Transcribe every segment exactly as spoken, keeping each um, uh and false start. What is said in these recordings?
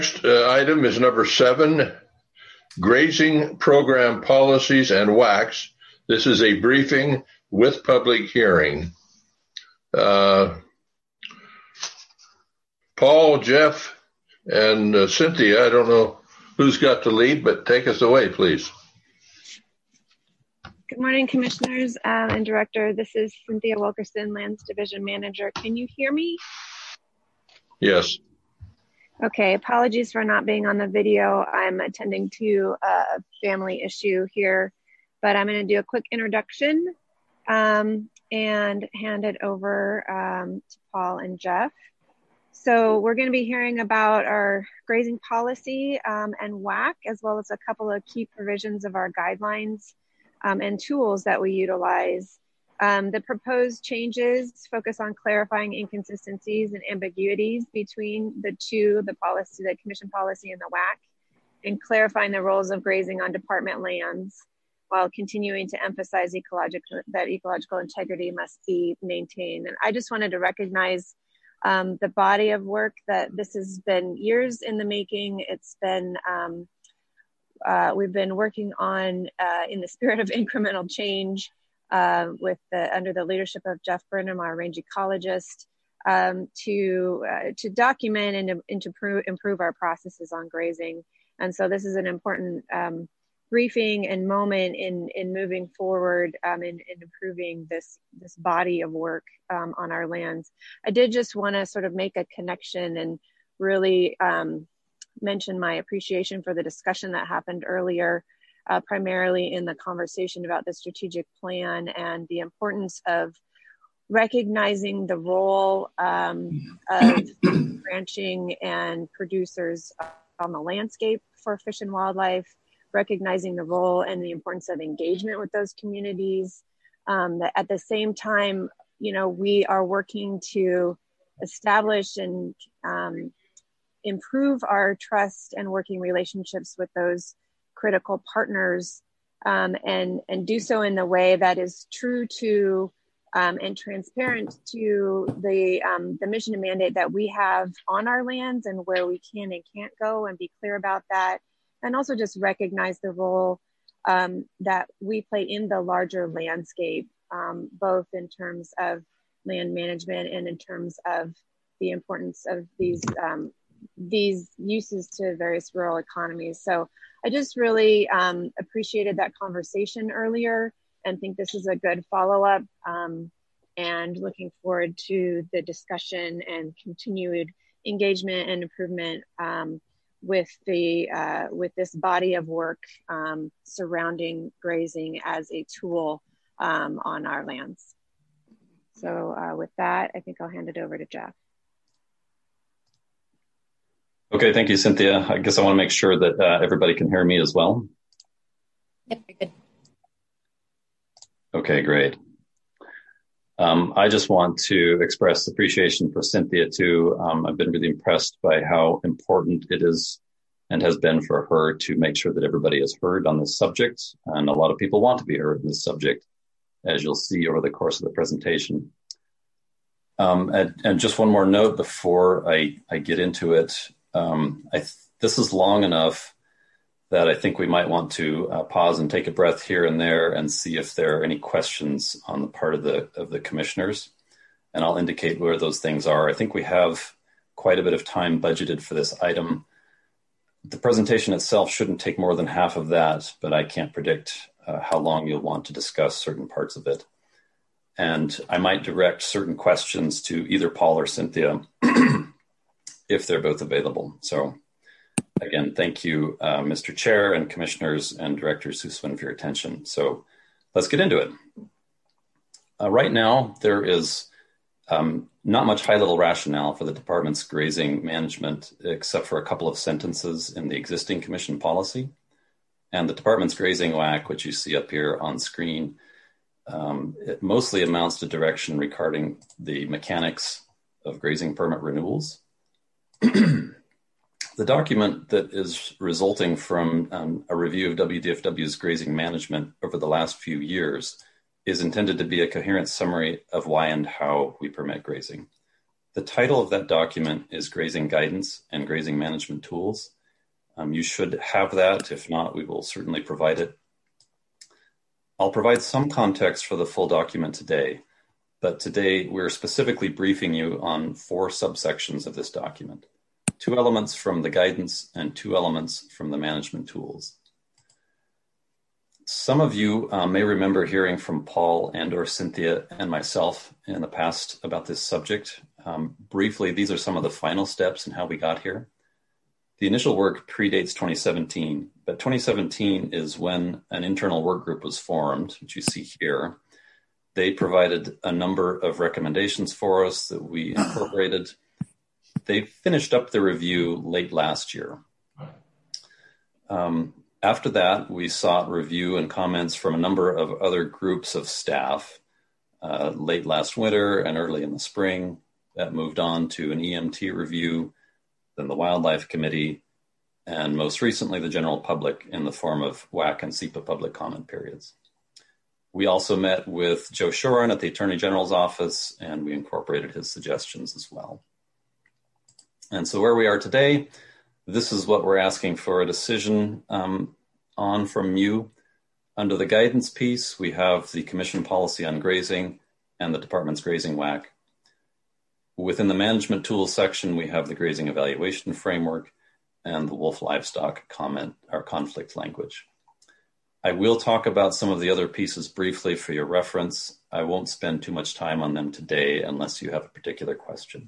Next uh, item is number seven, grazing program policies and W A Cs. This is a briefing with public hearing. Uh, Paul, Jeff, and uh, Cynthia, I don't know who's got the lead, but take us away, please. Good morning, Commissioners um, and Director. This is Cynthia Wilkerson, Lands Division Manager. Can you hear me? Yes. Okay, apologies for not being on the video. I'm attending to a family issue here, but I'm going to do a quick introduction um, and hand it over um, to Paul and Jeff. So we're going to be hearing about our grazing policy um, and W A C, as well as a couple of key provisions of our guidelines um, and tools that we utilize. Um, the proposed changes focus on clarifying inconsistencies and ambiguities between the two, the policy, the commission policy and the W A C, and clarifying the roles of grazing on department lands, while continuing to emphasize ecological, that ecological integrity must be maintained. And I just wanted to recognize um, the body of work that this has been years in the making. It's been, um, uh, we've been working on uh, in the spirit of incremental change uh, with the, under the leadership of Jeff Burnham, our range ecologist, um, to, uh, to document and to, and to improve, improve our processes on grazing. And so this is an important um, briefing and moment in in moving forward um, in, in improving this this body of work um, on our lands. I did just want to sort of make a connection and really um, mention my appreciation for the discussion that happened earlier, uh, primarily in the conversation about the strategic plan and the importance of recognizing the role um, of ranching and producers on the landscape for fish and wildlife, recognizing the role and the importance of engagement with those communities. Um, that at the same time, you know, we are working to establish and um, improve our trust and working relationships with those critical partners, um, and, and do so in the way that is true to um, and transparent to the, um, the mission and mandate that we have on our lands and where we can and can't go, and be clear about that. And also just recognize the role um, that we play in the larger landscape, um, both in terms of land management and in terms of the importance of these um, these uses to various rural economies. So I just really um, appreciated that conversation earlier and think this is a good follow-up, um, and looking forward to the discussion and continued engagement and improvement um, with the uh, with this body of work um, surrounding grazing as a tool um, on our lands. So uh, with that, I think I'll hand it over to Jeff. Okay, thank you, Cynthia. I guess I want to make sure that uh, everybody can hear me as well. Yep, you're good. Okay, great. Um, I just want to express appreciation for Cynthia too. Um, I've been really impressed by how important it is and has been for her to make sure that everybody is heard on this subject. And a lot of people want to be heard on this subject, as you'll see over the course of the presentation. Um, and, and just one more note before I, I get into it. Um, I th- this is long enough that I think we might want to uh, pause and take a breath here and there and see if there are any questions on the part of the of the commissioners. And I'll indicate where those things are. I think we have quite a bit of time budgeted for this item. The presentation itself shouldn't take more than half of that, but I can't predict uh, how long you'll want to discuss certain parts of it. And I might direct certain questions to either Paul or Cynthia if they're both available. So again, thank you, uh, Mister Chair and Commissioners and Director Sussman for your attention. So let's get into it. Uh, right now, there is um, not much high-level rationale for the department's grazing management, except for a couple of sentences in the existing commission policy. And the department's grazing W A C, which you see up here on screen, um, it mostly amounts to direction regarding the mechanics of grazing permit renewals. The document that is resulting from um, a review of W D F W's grazing management over the last few years is intended to be a coherent summary of why and how we permit grazing. The title of that document is Grazing Guidance and Grazing Management Tools. Um, you should have that. If not, we will certainly provide it. I'll provide some context for the full document today, but today we're specifically briefing you on four subsections of this document, two elements from the guidance and two elements from the management tools. Some of you uh, may remember hearing from Paul and or Cynthia and myself in the past about this subject. Um, briefly, these are some of the final steps in how we got here. The initial work predates twenty seventeen, but twenty seventeen is when an internal work group was formed, which you see here. They provided a number of recommendations for us that we incorporated. They finished up the review late last year. Um, after that, we sought review and comments from a number of other groups of staff uh, late last winter and early in the spring. That moved on to an E M T review, then the Wildlife Committee, and most recently the general public in the form of W A C and SEPA public comment periods. We also met with Joe Shoren at the Attorney General's office, and we incorporated his suggestions as well. And so where we are today, this is what we're asking for a decision um, on from you. Under the guidance piece, we have the Commission Policy on Grazing and the Department's Grazing W A C. Within the management tools section, we have the grazing evaluation framework and the wolf livestock comment or conflict language. I will talk about some of the other pieces briefly for your reference. I won't spend too much time on them today unless you have a particular question.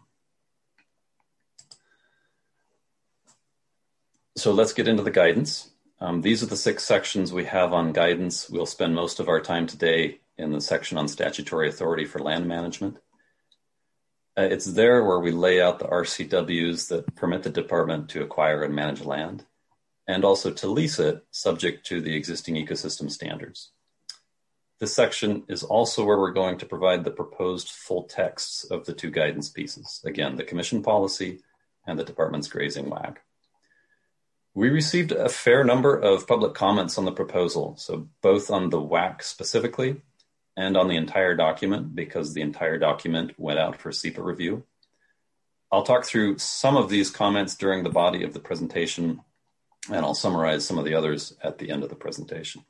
So let's get into the guidance. Um, these are the six sections we have on guidance. We'll spend most of our time today in the section on statutory authority for land management. Uh, it's there where we lay out the R C Ws that permit the department to acquire and manage land, and also to lease it subject to the existing ecosystem standards. This section is also where we're going to provide the proposed full texts of the two guidance pieces. Again, the Commission Policy and the Department's Grazing W A C. We received a fair number of public comments on the proposal, so both on the W A C specifically and on the entire document, because the entire document went out for SEPA review. I'll talk through some of these comments during the body of the presentation, and I'll summarize some of the others at the end of the presentation.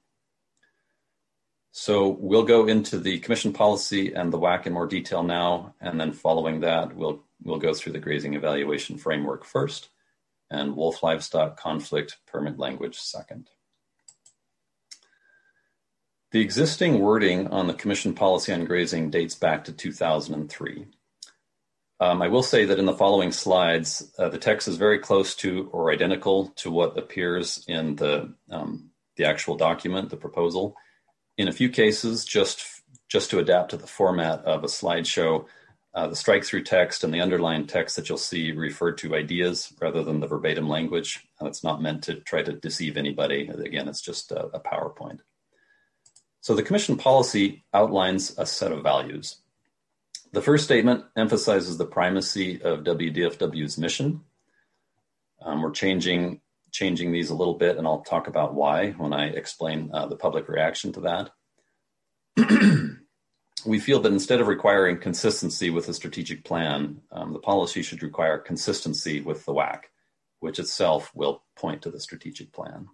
So we'll go into the Commission Policy and the W A C in more detail now, and then following that, we'll, we'll go through the Grazing Evaluation Framework first, and wolf livestock conflict permit language second. The existing wording on the Commission Policy on Grazing dates back to two thousand three. Um, I will say that in the following slides, uh, the text is very close to or identical to what appears in the, um, the actual document, the proposal. In a few cases, just, just to adapt to the format of a slideshow, uh, the strike-through text and the underlined text that you'll see refer to ideas rather than the verbatim language. And it's not meant to try to deceive anybody. Again, it's just a, a PowerPoint. So the Commission Policy outlines a set of values. The first statement emphasizes the primacy of W D F W's mission. Um, we're changing, changing these a little bit, and I'll talk about why when I explain uh, the public reaction to that. We feel that instead of requiring consistency with the strategic plan, um, the policy should require consistency with the W A C, which itself will point to the strategic plan.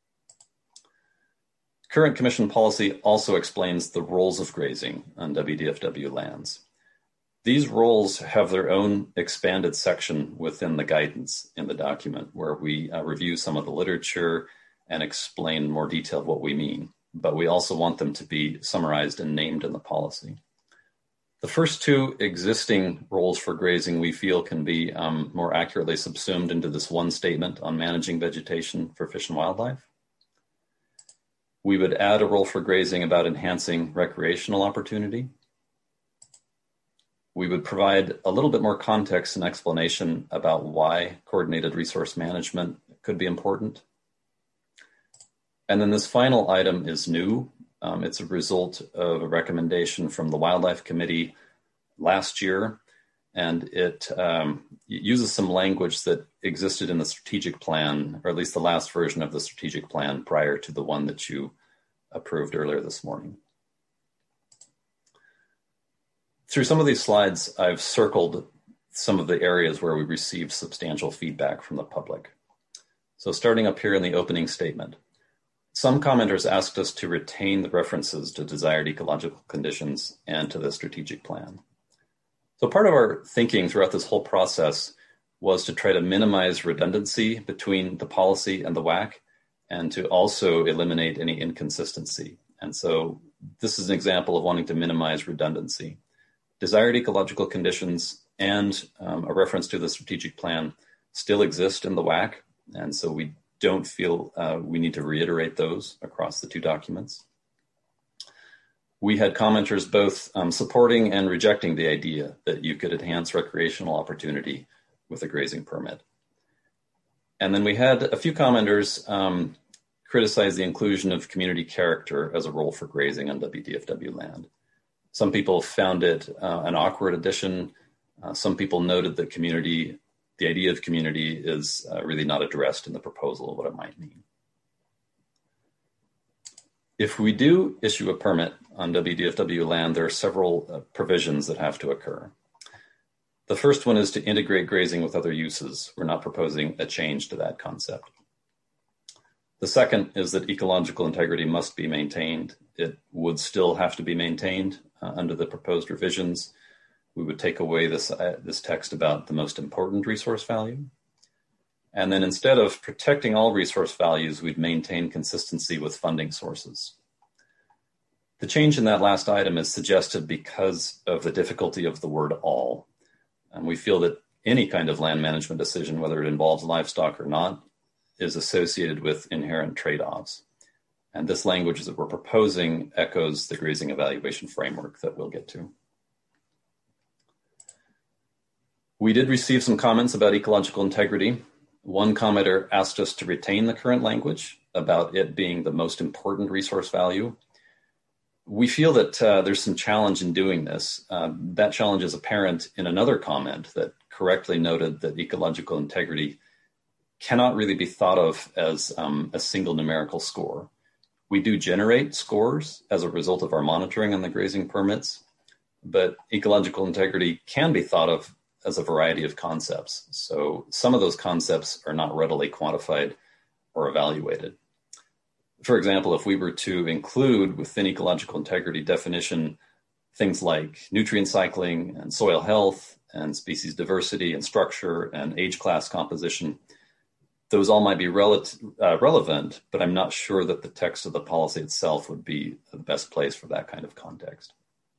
Current Commission policy also explains the roles of grazing on W D F W lands. These roles have their own expanded section within the guidance in the document, where we uh, review some of the literature and explain more detail what we mean, but we also want them to be summarized and named in the policy. The first two existing roles for grazing we feel can be um, more accurately subsumed into this one statement on managing vegetation for fish and wildlife. We would add a role for grazing about enhancing recreational opportunity. We would provide a little bit more context and explanation about why coordinated resource management could be important. And then this final item is new. Um, it's a result of a recommendation from the Wildlife Committee last year, and it um, uses some language that existed in the strategic plan, or at least the last version of the strategic plan prior to the one that you approved earlier this morning. Through some of these slides, I've circled some of the areas where we received substantial feedback from the public. So starting up here in the opening statement, some commenters asked us to retain the references to desired ecological conditions and to the strategic plan. So part of our thinking throughout this whole process was to try to minimize redundancy between the policy and the W A C and to also eliminate any inconsistency. And so this is an example of wanting to minimize redundancy. Desired ecological conditions and um, a reference to the strategic plan still exist in the W A C, and so we don't feel uh, we need to reiterate those across the two documents. We had commenters both um, supporting and rejecting the idea that you could enhance recreational opportunity with a grazing permit. And then we had a few commenters um, criticize the inclusion of community character as a role for grazing on W D F W land. Some people found it uh, an awkward addition. Uh, some people noted that community, the idea of community is uh, really not addressed in the proposal of what it might mean. If we do issue a permit on W D F W land, there are several uh, provisions that have to occur. The first one is to integrate grazing with other uses. We're not proposing a change to that concept. The second is that ecological integrity must be maintained. It would still have to be maintained uh, under the proposed revisions. We would take away this, uh, this text about the most important resource value. And then instead of protecting all resource values, we'd maintain consistency with funding sources. The change in that last item is suggested because of the difficulty of the word all. And we feel that any kind of land management decision, whether it involves livestock or not, is associated with inherent trade-offs. And this language that we're proposing echoes the grazing evaluation framework that we'll get to. We did receive some comments about ecological integrity. One commenter asked us to retain the current language about it being the most important resource value. We feel that uh, there's some challenge in doing this. Uh, that challenge is apparent in another comment that correctly noted that ecological integrity cannot really be thought of as um, a single numerical score. We do generate scores as a result of our monitoring on the grazing permits, but ecological integrity can be thought of as a variety of concepts. So some of those concepts are not readily quantified or evaluated. For example, if we were to include within ecological integrity definition things like nutrient cycling and soil health and species diversity and structure and age class composition, those all might be rel- uh, relevant, but I'm not sure that the text of the policy itself would be the best place for that kind of context.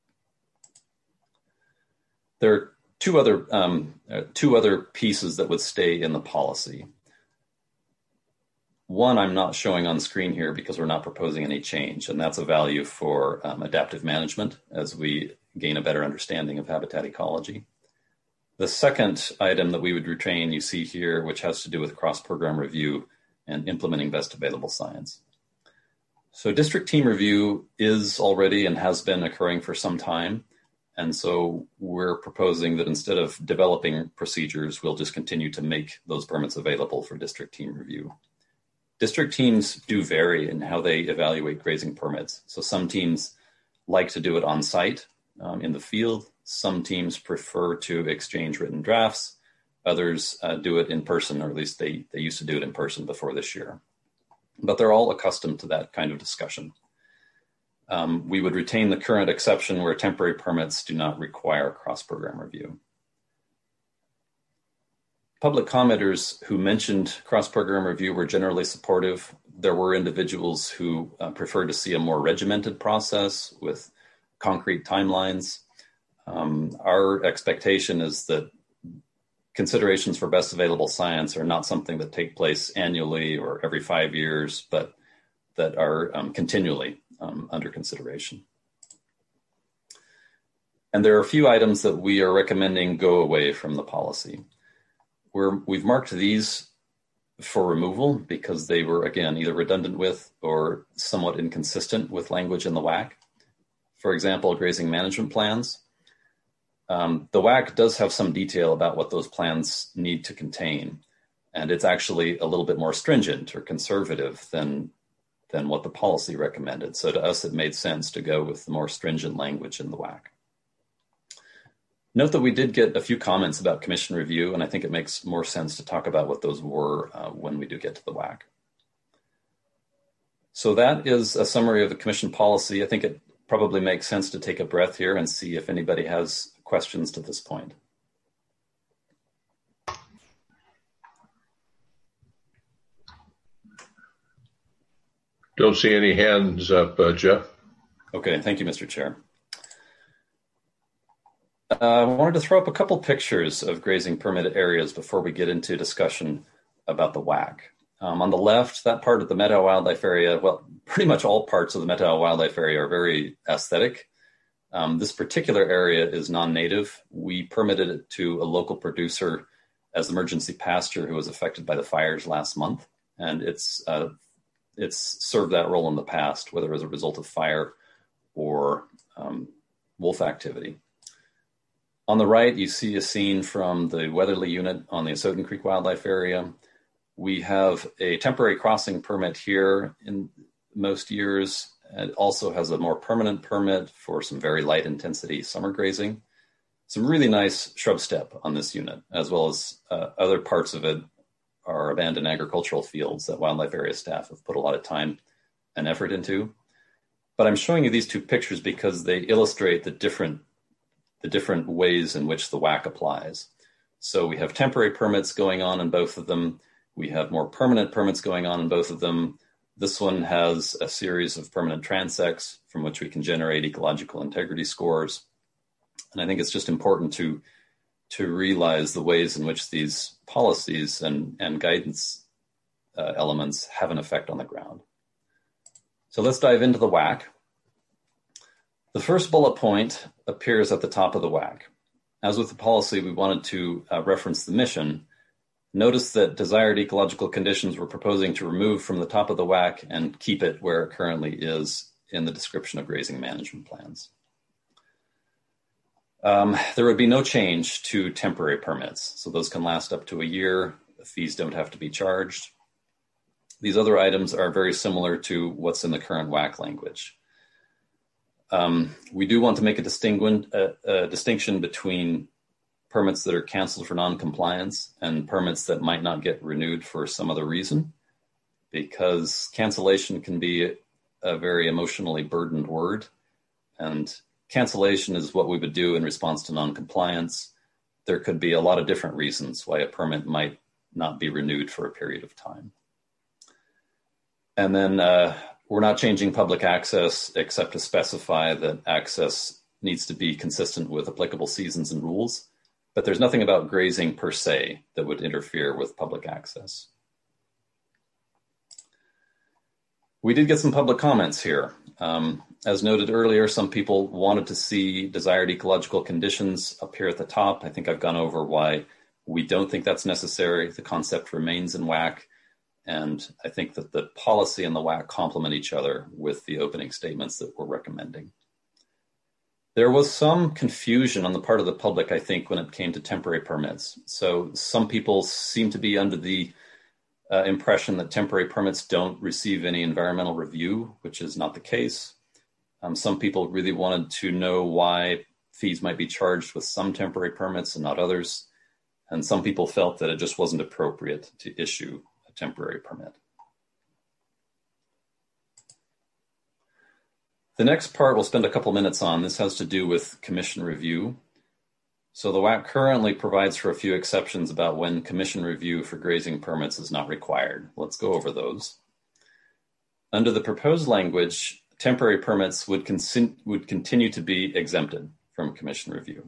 There are two other, um, uh, two other pieces that would stay in the policy. One I'm not showing on screen here because we're not proposing any change, and that's a value for um, adaptive management as we gain a better understanding of habitat ecology. The second item that we would retain, you see here, which has to do with cross-program review and implementing best available science. So district team review is already and has been occurring for some time. And so we're proposing that instead of developing procedures, we'll just continue to make those permits available for district team review. District teams do vary in how they evaluate grazing permits. So some teams like to do it on site um, in the field. Some teams prefer to exchange written drafts. Others uh, do it in person, or at least they, they used to do it in person before this year. But they're all accustomed to that kind of discussion. Um, we would retain the current exception where temporary permits do not require cross-program review. Public commenters who mentioned cross-program review were generally supportive. There were individuals who uh, preferred to see a more regimented process with concrete timelines. Um, our expectation is that considerations for best available science are not something that take place annually or every five years, but that are um, continually um, under consideration. And there are a few items that we are recommending go away from the policy. We're, we've marked these for removal because they were, again, either redundant with or somewhat inconsistent with language in the W A C. For example, grazing management plans. Um, the W A C does have some detail about what those plans need to contain, and it's actually a little bit more stringent or conservative than, than what the policy recommended. So to us, it made sense to go with the more stringent language in the W A C. Note that we did get a few comments about commission review, and I think it makes more sense to talk about what those were uh, when we do get to the W A C. So that is a summary of the commission policy. I think it probably makes sense to take a breath here and see if anybody has questions to this point. Don't see any hands up, uh, Jeff. Okay, thank you, Mister Chair. Uh, I wanted to throw up a couple pictures of grazing permitted areas before we get into discussion about the W A C. Um, on the left, that part of the Methow Wildlife Area, well, pretty much all parts of the Methow Wildlife Area are very aesthetic. Um, this particular area is non-native. We permitted it to a local producer as emergency pasture who was affected by the fires last month. And it's, uh, it's served that role in the past, whether as a result of fire or um, wolf activity. On the right, you see a scene from the Weatherly unit on the Asotin Creek Wildlife Area. We have a temporary crossing permit here in most years. It also has a more permanent permit for some very light intensity summer grazing. Some really nice shrub steppe on this unit, as well as uh, other parts of it are abandoned agricultural fields that wildlife area staff have put a lot of time and effort into. But I'm showing you these two pictures because they illustrate the different, the different ways in which the W A C applies. So we have temporary permits going on in both of them. We have more permanent permits going on in both of them. This one has a series of permanent transects from which we can generate ecological integrity scores. And I think it's just important to, to realize the ways in which these policies and, and guidance uh, elements have an effect on the ground. So let's dive into the W A C. The first bullet point appears at the top of the W A C. As with the policy, we wanted to uh, reference the mission. Notice that desired ecological conditions we're proposing to remove from the top of the W A C and keep it where it currently is in the description of grazing management plans. Um, there would be no change to temporary permits, so those can last up to a year. The fees don't have to be charged. These other items are very similar to what's in the current W A C language. Um, we do want to make a, distingu- a, a distinction between permits that are canceled for non-compliance and permits that might not get renewed for some other reason, because cancellation can be a, a very emotionally burdened word, and cancellation is what we would do in response to non-compliance. There could be a lot of different reasons why a permit might not be renewed for a period of time. And then uh, we're not changing public access except to specify that access needs to be consistent with applicable seasons and rules. But there's nothing about grazing per se that would interfere with public access. We did get some public comments here. Um, as noted earlier, some people wanted to see desired ecological conditions up here at the top. I think I've gone over why we don't think that's necessary. The concept remains in W A C. And I think that the policy and the W A C complement each other with the opening statements that we're recommending. There was some confusion on the part of the public, I think, when it came to temporary permits. So some people seem to be under the uh, impression that temporary permits don't receive any environmental review, which is not the case. Um, some people really wanted to know why fees might be charged with some temporary permits and not others. And some people felt that it just wasn't appropriate to issue a temporary permit. The next part we'll spend a couple minutes on. This has to do with commission review. So the W A C currently provides for a few exceptions about when commission review for grazing permits is not required. Let's go over those. Under the proposed language, temporary permits would, con- would continue to be exempted from commission review.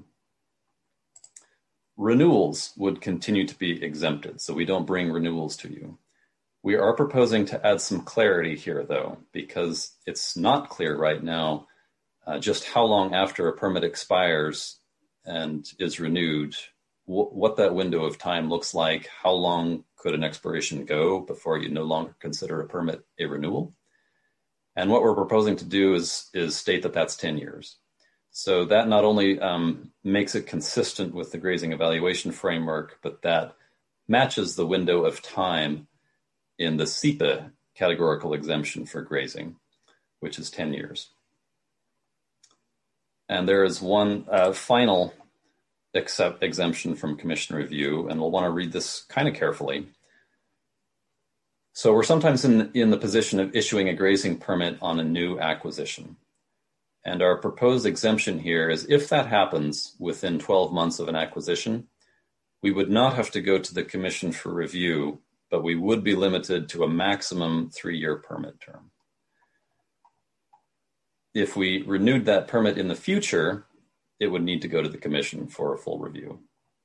Renewals would continue to be exempted, so we don't bring renewals to you. We are proposing to add some clarity here, though, because it's not clear right now uh, just how long after a permit expires and is renewed, w- what that window of time looks like. How long could an expiration go before you no longer consider a permit a renewal? And what we're proposing to do is, is state that that's ten years. So that not only um, makes it consistent with the grazing evaluation framework, but that matches the window of time in the S E P A categorical exemption for grazing, which is ten years. And there is one uh, final accept exemption from commission review, and we'll want to read this kind of carefully. So we're sometimes in, in the position of issuing a grazing permit on a new acquisition. And our proposed exemption here is if that happens within twelve months of an acquisition, we would not have to go to the commission for review, but we would be limited to a maximum three-year permit term. If we renewed that permit in the future, it would need to go to the commission for a full review.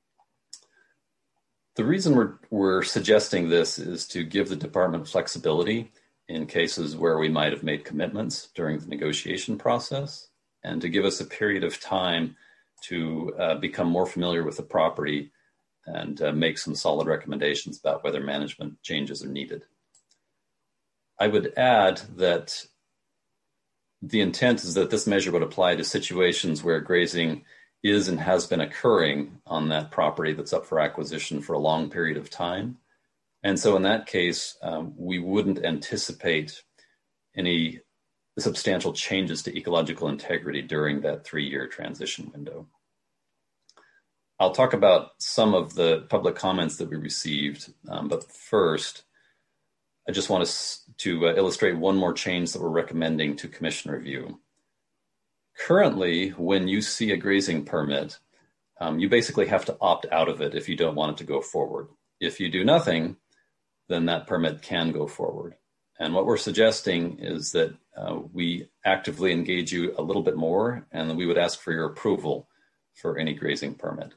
The reason we're, we're suggesting this is to give the department flexibility in cases where we might have made commitments during the negotiation process, and to give us a period of time to uh, become more familiar with the property and uh, make some solid recommendations about whether management changes are needed. I would add that the intent is that this measure would apply to situations where grazing is and has been occurring on that property that's up for acquisition for a long period of time. And so in that case, um, we wouldn't anticipate any substantial changes to ecological integrity during that three-year transition window. I'll talk about some of the public comments that we received, um, but first, I just want to, to uh, illustrate one more change that we're recommending to commission review. Currently, when you see a grazing permit, um, you basically have to opt out of it if you don't want it to go forward. If you do nothing, then that permit can go forward. And what we're suggesting is that uh, we actively engage you a little bit more, and that we would ask for your approval for any grazing permit.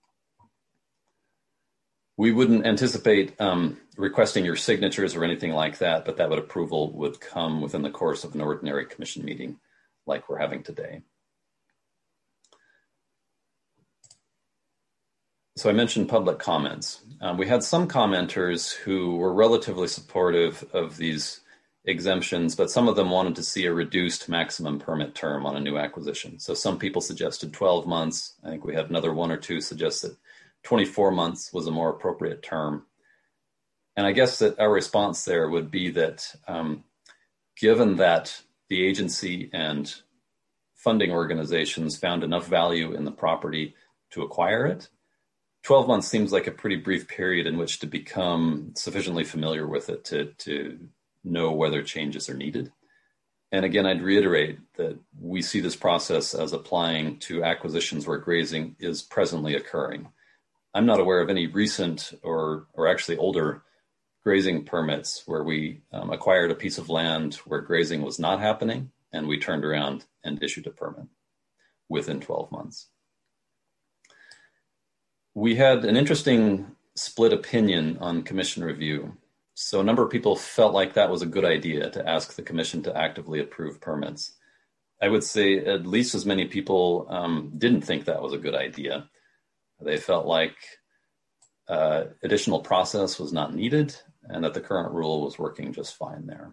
We wouldn't anticipate um, requesting your signatures or anything like that, but that would approval would come within the course of an ordinary commission meeting like we're having today. So I mentioned public comments. Um, we had some commenters who were relatively supportive of these exemptions, but some of them wanted to see a reduced maximum permit term on a new acquisition. So some people suggested twelve months. I think we had another one or two suggest that twenty-four months was a more appropriate term. And I guess that our response there would be that um, given that the agency and funding organizations found enough value in the property to acquire it, twelve months seems like a pretty brief period in which to become sufficiently familiar with it to, to know whether changes are needed. And again, I'd reiterate that we see this process as applying to acquisitions where grazing is presently occurring. I'm not aware of any recent or, or actually older grazing permits where we um, acquired a piece of land where grazing was not happening and we turned around and issued a permit within twelve months. We had an interesting split opinion on commission review. So a number of people felt like that was a good idea to ask the commission to actively approve permits. I would say at least as many people um, didn't think that was a good idea. They felt like uh, additional process was not needed and that the current rule was working just fine there.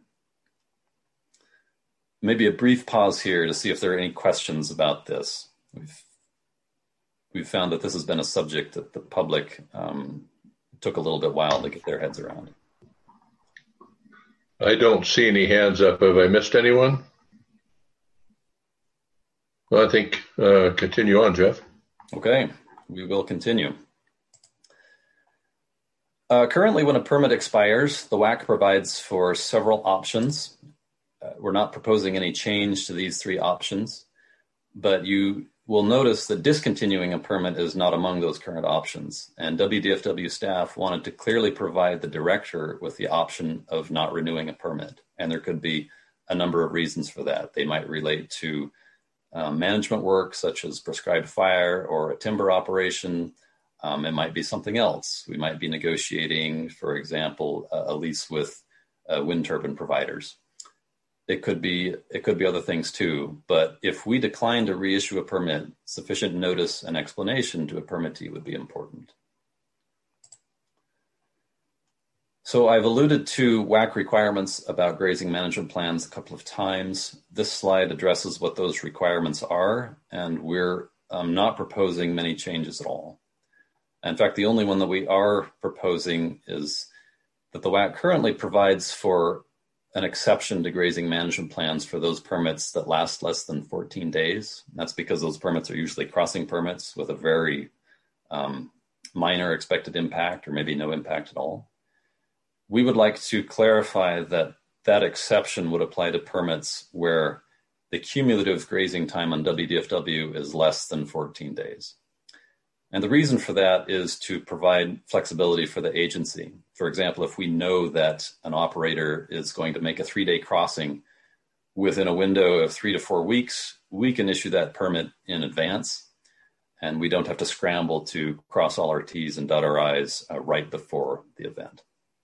Maybe a brief pause here to see if there are any questions about this. We've, we've found that this has been a subject that the public um, took a little bit while to get their heads around. I don't see any hands up. Have I missed anyone? Well, I think uh, continue on, Jeff. Okay, we will continue. Uh, currently, when a permit expires, the W A C provides for several options. Uh, we're not proposing any change to these three options, but you will notice that discontinuing a permit is not among those current options. And W D F W staff wanted to clearly provide the director with the option of not renewing a permit. And there could be a number of reasons for that. They might relate to uh, management work, such as prescribed fire or a timber operation. Um, it might be something else. We might be negotiating, for example, a, a lease with uh, wind turbine providers. It could be it could be other things too. But if we decline to reissue a permit, sufficient notice and explanation to a permittee would be important. So I've alluded to W A C requirements about grazing management plans a couple of times. This slide addresses what those requirements are, and we're um, not proposing many changes at all. In fact, the only one that we are proposing is that the W A C currently provides for an exception to grazing management plans for those permits that last less than fourteen days. That's because those permits are usually crossing permits with a very um, minor expected impact or maybe no impact at all. We would like to clarify that that exception would apply to permits where the cumulative grazing time on W D F W is less than fourteen days. And the reason for that is to provide flexibility for the agency. For example, if we know that an operator is going to make a three-day crossing within a window of three to four weeks, we can issue that permit in advance, and we don't have to scramble to cross all our T's and dot our I's uh, right before the event.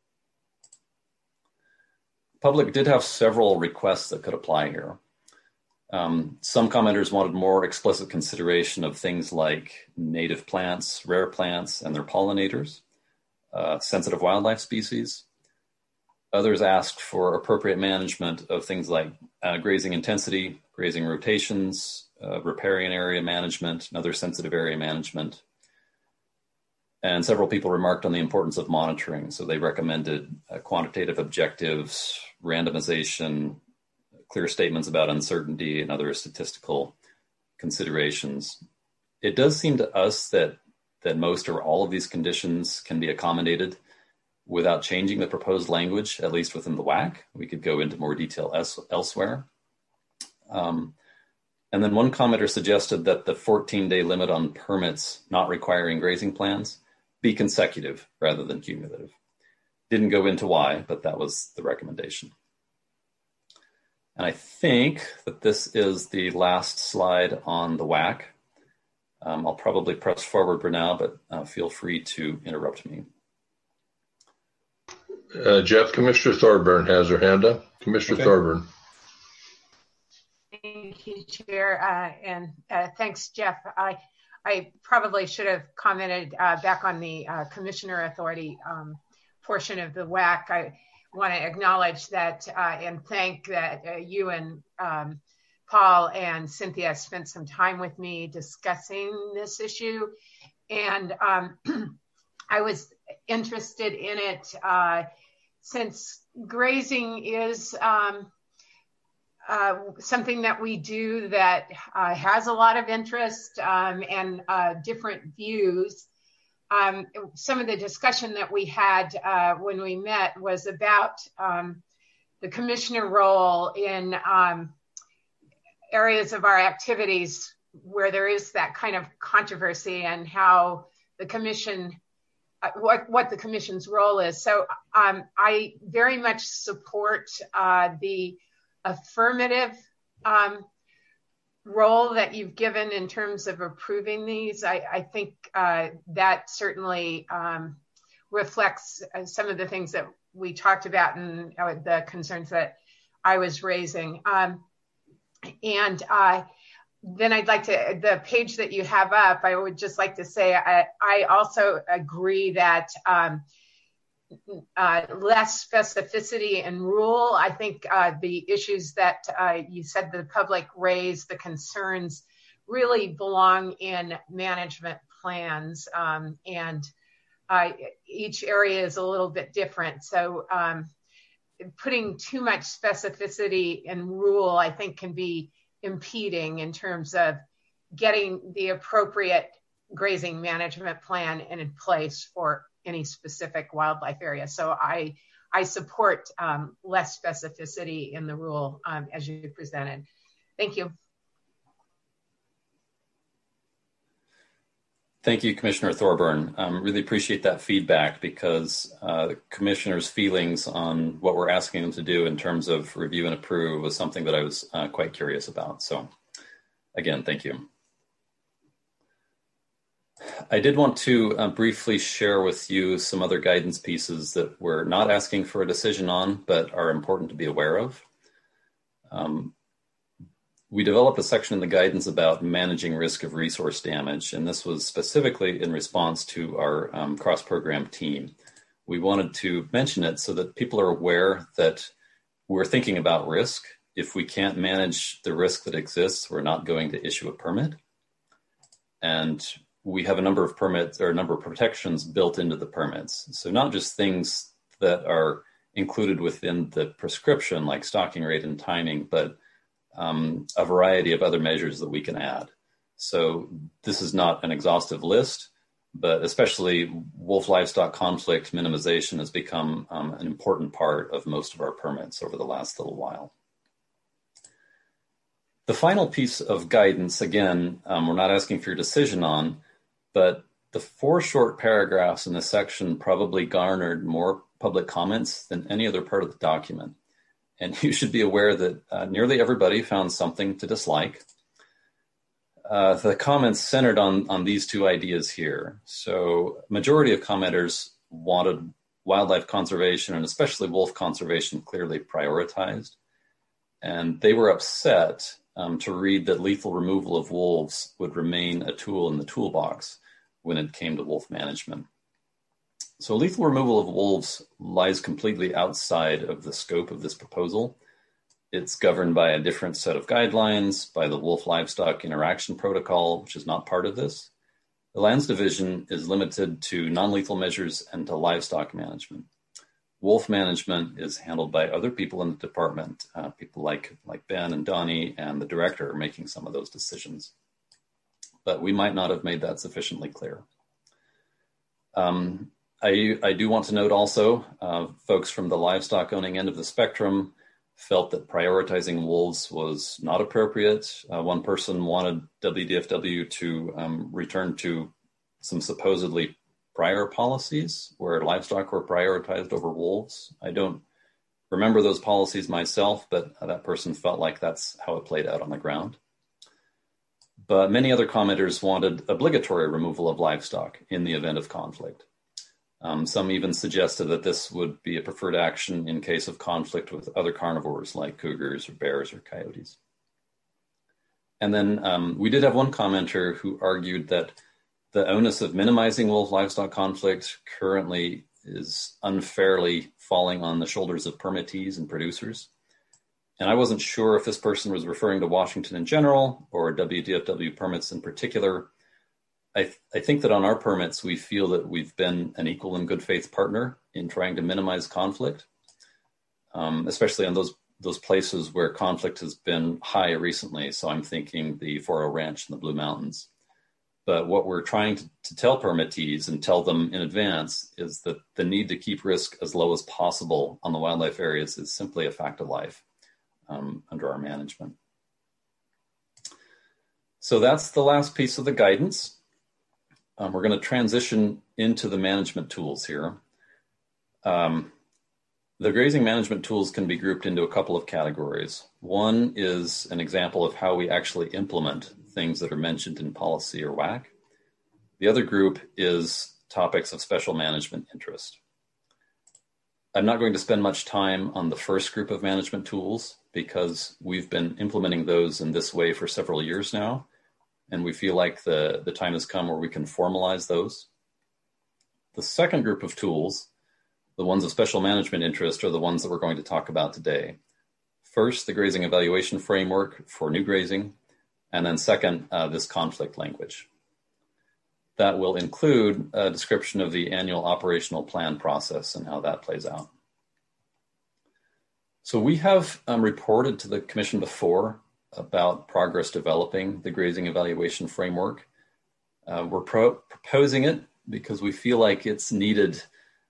Public did have several requests that could apply here. Um, some commenters wanted more explicit consideration of things like native plants, rare plants, and their pollinators, uh, sensitive wildlife species. Others asked for appropriate management of things like uh, grazing intensity, grazing rotations, uh, riparian area management, and other sensitive area management. And several people remarked on the importance of monitoring. So they recommended uh, quantitative objectives, randomization, clear statements about uncertainty, and other statistical considerations. It does seem to us that, that most or all of these conditions can be accommodated without changing the proposed language, at least within the W A C. We could go into more detail else, elsewhere. Um, and then one commenter suggested that the fourteen-day limit on permits not requiring grazing plans be consecutive rather than cumulative. Didn't go into why, but that was the recommendation. And I think that this is the last slide on the W A C. Um, I'll probably press forward for now, but uh, feel free to interrupt me. Uh, Jeff, Commissioner Thorburn has her hand up. Commissioner okay. Thorburn. Thank you, Chair, uh, and uh, thanks, Jeff. I I probably should have commented uh, back on the uh, Commissioner Authority um, portion of the W A C. I want to acknowledge that uh, and thank that uh, you and um, Paul and Cynthia spent some time with me discussing this issue, and um, I was interested in it uh, since grazing is um, uh, something that we do that uh, has a lot of interest um, and uh, different views. Um, some of the discussion that we had uh, when we met was about um, the commissioner role in um, areas of our activities where there is that kind of controversy and how the commission Uh, what, what the commission's role is. So um, I very much support uh, the affirmative um, role that you've given in terms of approving these. I, I think uh, that certainly um, reflects uh, some of the things that we talked about and uh, the concerns that I was raising. Um, and uh, Then I'd like to, the page that you have up, I would just like to say, I, I also agree that um, uh, less specificity and rule. I think uh, the issues that uh, you said the public raised, the concerns really belong in management plans. Um, and uh, each area is a little bit different. So um, putting too much specificity and rule, I think, can be impeding in terms of getting the appropriate grazing management plan in place for any specific wildlife area. So I I support um, less specificity in the rule um, as you presented. Thank you. Thank you, Commissioner Thorburn. Um, really appreciate that feedback because uh, the Commissioner's feelings on what we're asking them to do in terms of review and approve was something that I was uh, quite curious about. So again, thank you. I did want to uh, briefly share with you some other guidance pieces that we're not asking for a decision on, but are important to be aware of. Um, We developed a section in the guidance about managing risk of resource damage, and this was specifically in response to our um, cross-program team. We wanted to mention it so that people are aware that we're thinking about risk. If we can't manage the risk that exists, we're not going to issue a permit. And we have a number of permits or a number of protections built into the permits. So not just things that are included within the prescription like stocking rate and timing, but Um, a variety of other measures that we can add. So this is not an exhaustive list, but especially wolf livestock conflict minimization has become um, an important part of most of our permits over the last little while. The final piece of guidance, again, um, we're not asking for your decision on, but the four short paragraphs in this section probably garnered more public comments than any other part of the document. And you should be aware that uh, nearly everybody found something to dislike. Uh, the comments centered on, on these two ideas here. So majority of commenters wanted wildlife conservation and especially wolf conservation clearly prioritized. And they were upset um, to read that lethal removal of wolves would remain a tool in the toolbox when it came to wolf management. So lethal removal of wolves lies completely outside of the scope of this proposal. It's governed by a different set of guidelines, by the Wolf Livestock Interaction Protocol, which is not part of this. The Lands Division is limited to non-lethal measures and to livestock management. Wolf management is handled by other people in the department, uh, people like, like Ben and Donnie and the director are making some of those decisions. But we might not have made that sufficiently clear. Um, I, I do want to note also, uh, folks from the livestock owning end of the spectrum felt that prioritizing wolves was not appropriate. Uh, one person wanted W D F W to um, return to some supposedly prior policies where livestock were prioritized over wolves. I don't remember those policies myself, but uh, that person felt like that's how it played out on the ground. But many other commenters wanted obligatory removal of livestock in the event of conflict. Um, some even suggested that this would be a preferred action in case of conflict with other carnivores like cougars or bears or coyotes. And then um, we did have one commenter who argued that the onus of minimizing wolf livestock conflict currently is unfairly falling on the shoulders of permittees and producers. And I wasn't sure if this person was referring to Washington in general or W D F W permits in particular. I, th- I think that on our permits, we feel that we've been an equal and good faith partner in trying to minimize conflict, um, especially on those, those places where conflict has been high recently. So I'm thinking the Foro Ranch in the Blue Mountains. But what we're trying to, to tell permittees and tell them in advance is that the need to keep risk as low as possible on the wildlife areas is simply a fact of life um, under our management. So that's the last piece of the guidance. Um, we're going to transition into the management tools here. Um, the grazing management tools can be grouped into a couple of categories. One is an example of how we actually implement things that are mentioned in policy or W A C. The other group is topics of special management interest. I'm not going to spend much time on the first group of management tools because we've been implementing those in this way for several years now. And we feel like the, the time has come where we can formalize those. The second group of tools, the ones of special management interest, are the ones that we're going to talk about today. First, the grazing evaluation framework for new grazing, and then second, uh, this conflict language. That will include a description of the annual operational plan process and how that plays out. So we have um, reported to the Commission before about progress developing the grazing evaluation framework. Uh, we're pro- proposing it because we feel like it's needed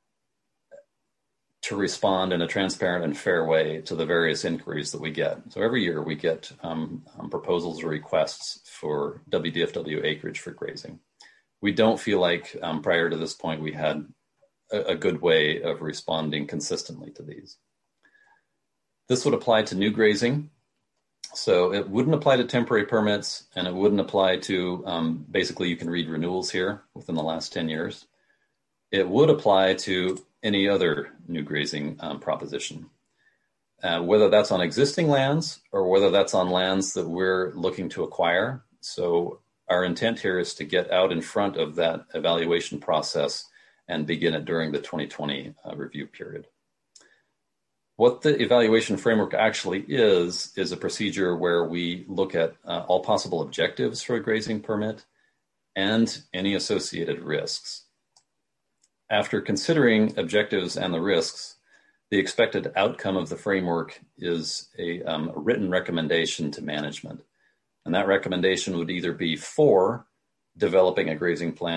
to respond in a transparent and fair way to the various inquiries that we get. So every year we get um, um, proposals or requests for W D F W acreage for grazing. We don't feel like um, prior to this point we had a, a good way of responding consistently to these. This would apply to new grazing. So it wouldn't apply to temporary permits, and it wouldn't apply to, um, basically you can read renewals here within the last ten years. It would apply to any other new grazing um, proposition, uh, whether that's on existing lands or whether that's on lands that we're looking to acquire. So our intent here is to get out in front of that evaluation process and begin it during the twenty twenty uh, review period. What the evaluation framework actually is, is a procedure where we look at uh, all possible objectives for a grazing permit and any associated risks. After considering objectives and the risks, the expected outcome of the framework is a, um, a written recommendation to management. And that recommendation would either be for developing a grazing plan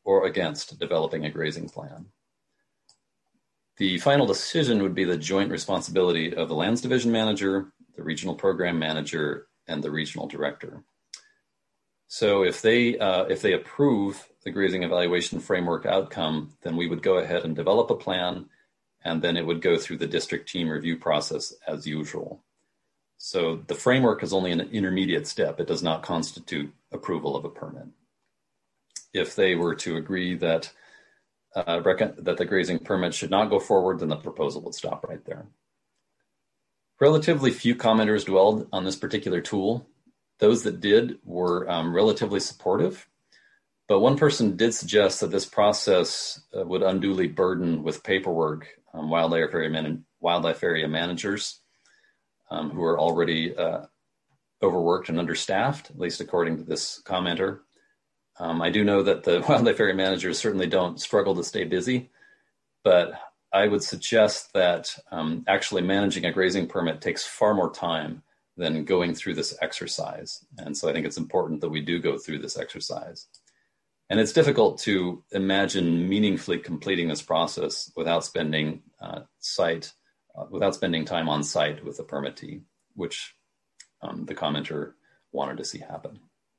or against developing a grazing plan. The final decision would be the joint responsibility of the lands division manager, the regional program manager, and the regional director. So if they, uh, if they approve the grazing evaluation framework outcome, then we would go ahead and develop a plan, and then it would go through the district team review process as usual. So the framework is only an intermediate step. It does not constitute approval of a permit. If they were to agree that, uh, that the grazing permit should not go forward, then the proposal would stop right there. Relatively few commenters dwelled on this particular tool. Those that did were um, relatively supportive, but one person did suggest that this process uh, would unduly burden with paperwork um, wildlife, area man wildlife area managers um, who are already uh, overworked and understaffed, at least according to this commenter. Um, I do know that the wildlife area managers certainly don't struggle to stay busy, but I would suggest that um, actually managing a grazing permit takes far more time than going through this exercise. And so I think it's important that we do go through this exercise. And it's difficult to imagine meaningfully completing this process without spending uh, site, uh, without spending time on site with the permittee, which um, the commenter wanted to see happen.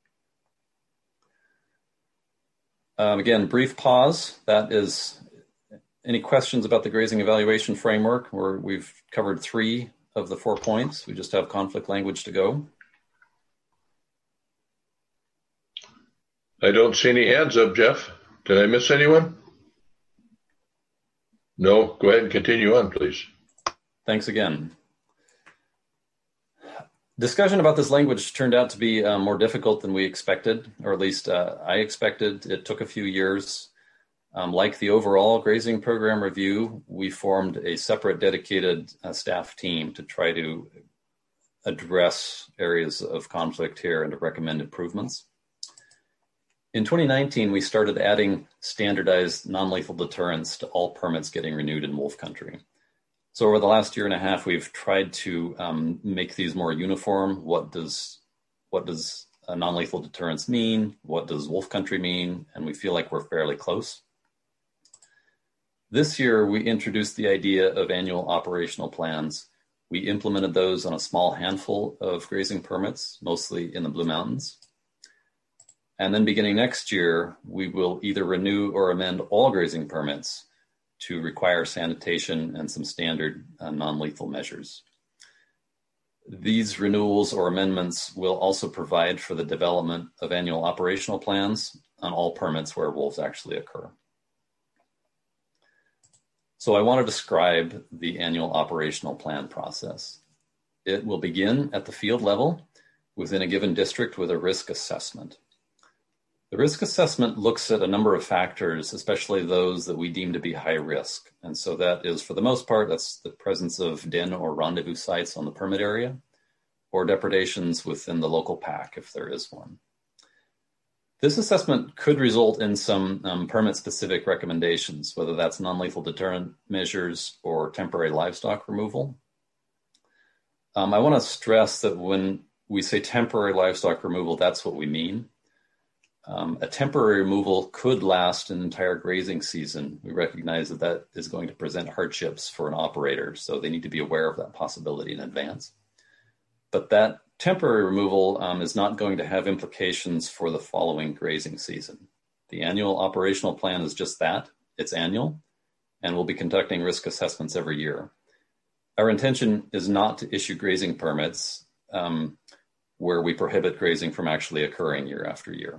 Um, again, brief pause. That is, any questions about the grazing evaluation framework? Where we've covered three of the four points. We just have conflict language to go. I don't see any hands up, Jeff. Did I miss anyone? No, go ahead and continue on, please. Thanks again. Discussion about this language turned out to be uh, more difficult than we expected, or at least uh, I expected. It took a few years. Um, like the overall grazing program review, we formed a separate dedicated uh, staff team to try to address areas of conflict here and to recommend improvements. In twenty nineteen, we started adding standardized non-lethal deterrents to all permits getting renewed in wolf country. So over the last year and a half, we've tried to um, make these more uniform. What does, what does a non-lethal deterrence mean? What does wolf country mean? And we feel like we're fairly close. This year, we introduced the idea of annual operational plans. We implemented those on a small handful of grazing permits, mostly in the Blue Mountains. And then beginning next year, we will either renew or amend all grazing permits to require sanitation and some standard uh, non-lethal measures. These renewals or amendments will also provide for the development of annual operational plans on all permits where wolves actually occur. So I want to describe the annual operational plan process. It will begin at the field level within a given district with a risk assessment. The risk assessment looks at a number of factors, especially those that we deem to be high risk. And so that is, for the most part, that's the presence of den or rendezvous sites on the permit area, or depredations within the local pack, if there is one. This assessment could result in some um, permit-specific recommendations, whether that's non-lethal deterrent measures or temporary livestock removal. Um, I want to stress that when we say temporary livestock removal, that's what we mean. Um, a temporary removal could last an entire grazing season. We recognize that that is going to present hardships for an operator, so they need to be aware of that possibility in advance. But that temporary removal um, is not going to have implications for the following grazing season. The annual operational plan is just that. It's annual, and we'll be conducting risk assessments every year. Our intention is not to issue grazing permits um, where we prohibit grazing from actually occurring year after year.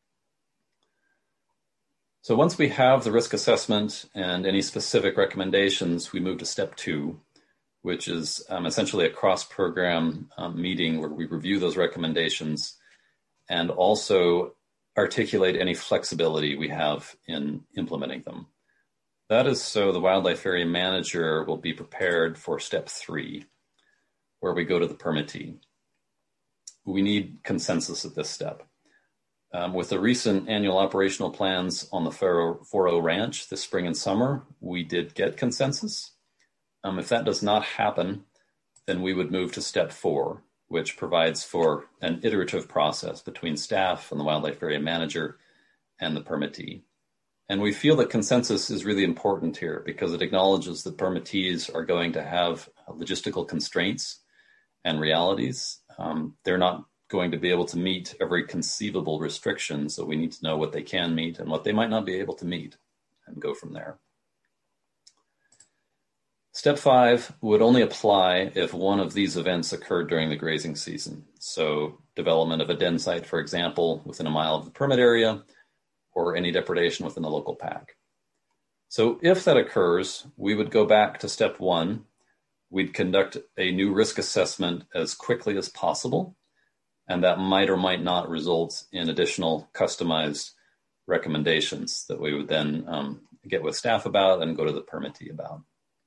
So once we have the risk assessment and any specific recommendations, we move to step two, which is um, essentially a cross-program um, meeting where we review those recommendations and also articulate any flexibility we have in implementing them. That is so the wildlife area manager will be prepared for step three, where we go to the permittee. We need consensus at this step. Um, with the recent annual operational plans on the four oh Ranch this spring and summer, we did get consensus. Um, if that does not happen, then we would move to step four, which provides for an iterative process between staff and the wildlife area manager and the permittee. And we feel that consensus is really important here because it acknowledges that permittees are going to have logistical constraints and realities. Um, they're not going to be able to meet every conceivable restriction, so we need to know what they can meet and what they might not be able to meet and go from there. Step five would only apply if one of these events occurred during the grazing season. So development of a den site, for example, within a mile of the permit area, or any depredation within the local pack. So if that occurs, we would go back to step one. We'd conduct a new risk assessment as quickly as possible, and that might or might not result in additional customized recommendations that we would then um, get with staff about and go to the permittee about.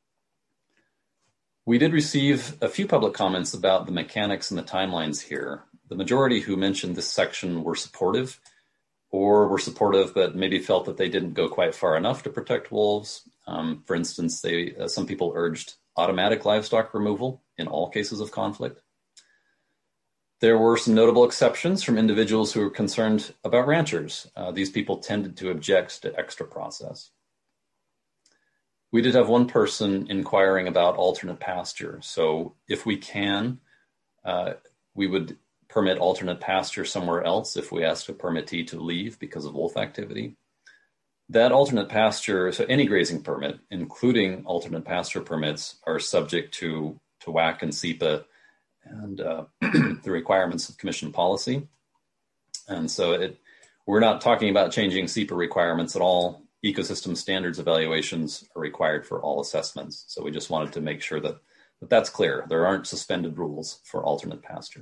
We did receive a few public comments about the mechanics and the timelines here. The majority who mentioned this section were supportive, or were supportive but maybe felt that they didn't go quite far enough to protect wolves. Um, for instance, they, uh, some people urged automatic livestock removal in all cases of conflict. There were some notable exceptions from individuals who were concerned about ranchers. Uh, these people tended to object to extra process. We did have one person inquiring about alternate pasture. So if we can, uh, we would permit alternate pasture somewhere else if we ask a permittee to leave because of wolf activity. That alternate pasture, so any grazing permit, including alternate pasture permits, are subject to, to W A C and S E P A and uh, the requirements of commission policy. And so it, we're not talking about changing S E P A requirements at all. Ecosystem standards evaluations are required for all assessments. So we just wanted to make sure that, that that's clear. There aren't suspended rules for alternate pasture.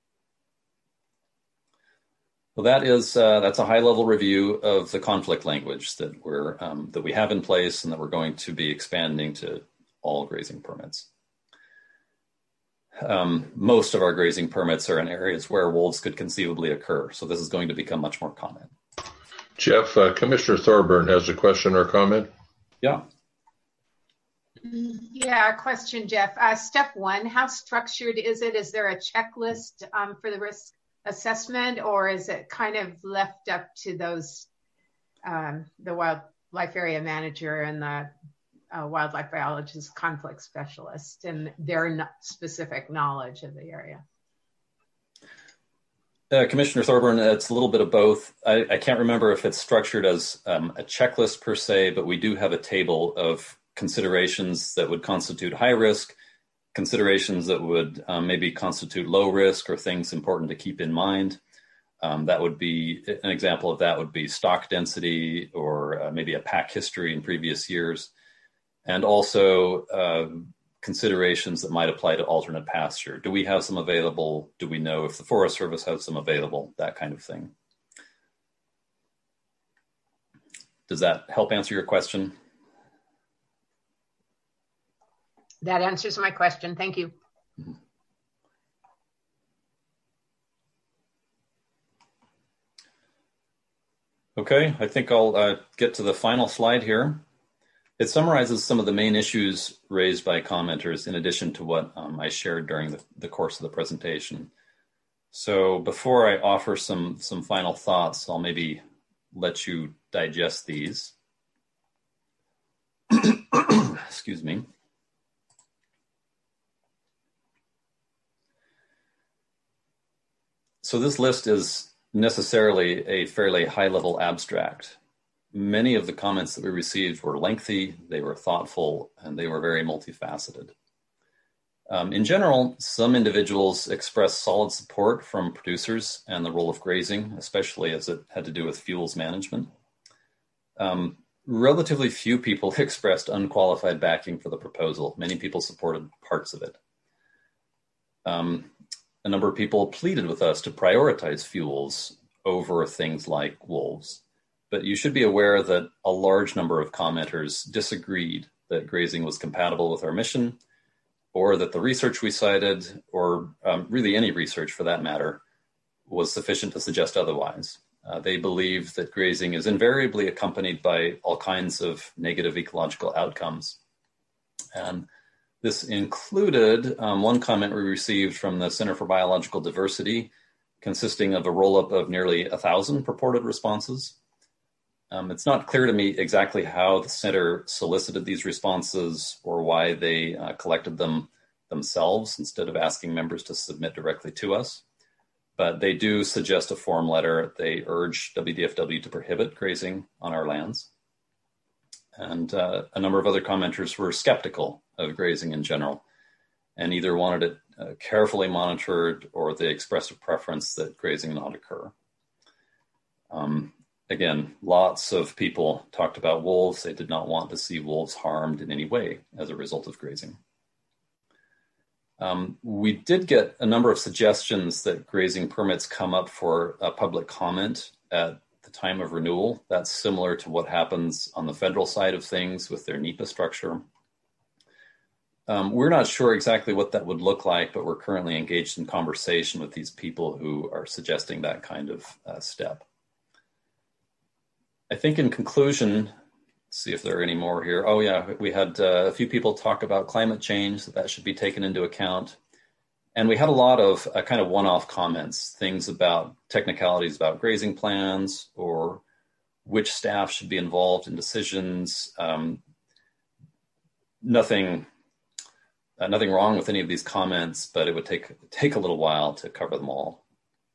Well, that is uh, that's a high-level review of the conflict language that we're um, that we have in place and that we're going to be expanding to all grazing permits. Um, most of our grazing permits are in areas where wolves could conceivably occur, so this is going to become much more common. Jeff, uh, Commissioner Thorburn has a question or comment. Yeah. Yeah, question, Jeff. Uh, step one, how structured is it? Is there a checklist um, for the risk assessment, or is it kind of left up to those, um, the wildlife area manager and the uh, wildlife biologist conflict specialist and their specific knowledge of the area? Uh, Commissioner Thorburn, it's a little bit of both. I, I can't remember if it's structured as um, a checklist per se, but we do have a table of considerations that would constitute high risk, considerations that would um, maybe constitute low risk, or things important to keep in mind. Um, that would be, an example of that would be stock density, or uh, maybe a pack history in previous years. And also uh, considerations that might apply to alternate pasture. Do we have some available? Do we know if the Forest Service has some available? That kind of thing. Does that help answer your question? That answers my question. Thank you. Mm-hmm. Okay, I think I'll uh, get to the final slide here. It summarizes some of the main issues raised by commenters in addition to what um, I shared during the, the course of the presentation. So before I offer some, some final thoughts, I'll maybe let you digest these. Excuse me. So this list is necessarily a fairly high-level abstract. Many of the comments that we received were lengthy, they were thoughtful, and they were very multifaceted. Um, in general, some individuals expressed solid support from producers and the role of grazing, especially as it had to do with fuels management. Um, relatively few people expressed unqualified backing for the proposal. Many people supported parts of it. Um, a number of people pleaded with us to prioritize fuels over things like wolves. But you should be aware that a large number of commenters disagreed that grazing was compatible with our mission, or that the research we cited, or um, really any research for that matter, was sufficient to suggest otherwise. Uh, they believe that grazing is invariably accompanied by all kinds of negative ecological outcomes. And this included um, one comment we received from the Center for Biological Diversity, consisting of a roll-up of nearly a thousand purported responses. Um, it's not clear to me exactly how the center solicited these responses or why they uh, collected them themselves instead of asking members to submit directly to us. But they do suggest a form letter. They urge W D F W to prohibit grazing on our lands. And uh, a number of other commenters were skeptical of grazing in general and either wanted it uh, carefully monitored or they expressed a preference that grazing not occur. Um, again, lots of people talked about wolves. They did not want to see wolves harmed in any way as a result of grazing. Um, we did get a number of suggestions that grazing permits come up for a public comment at the time of renewal. That's similar to what happens on the federal side of things with their NEPA structure. Um, we're not sure exactly what that would look like, but we're currently engaged in conversation with these people who are suggesting that kind of uh, step. I think in conclusion, see if there are any more here. Oh yeah, we had uh, a few people talk about climate change, that that should be taken into account. And we had a lot of uh, kind of one-off comments, things about technicalities about grazing plans or which staff should be involved in decisions. Um, nothing, uh, nothing wrong with any of these comments, but it would take, take a little while to cover them all.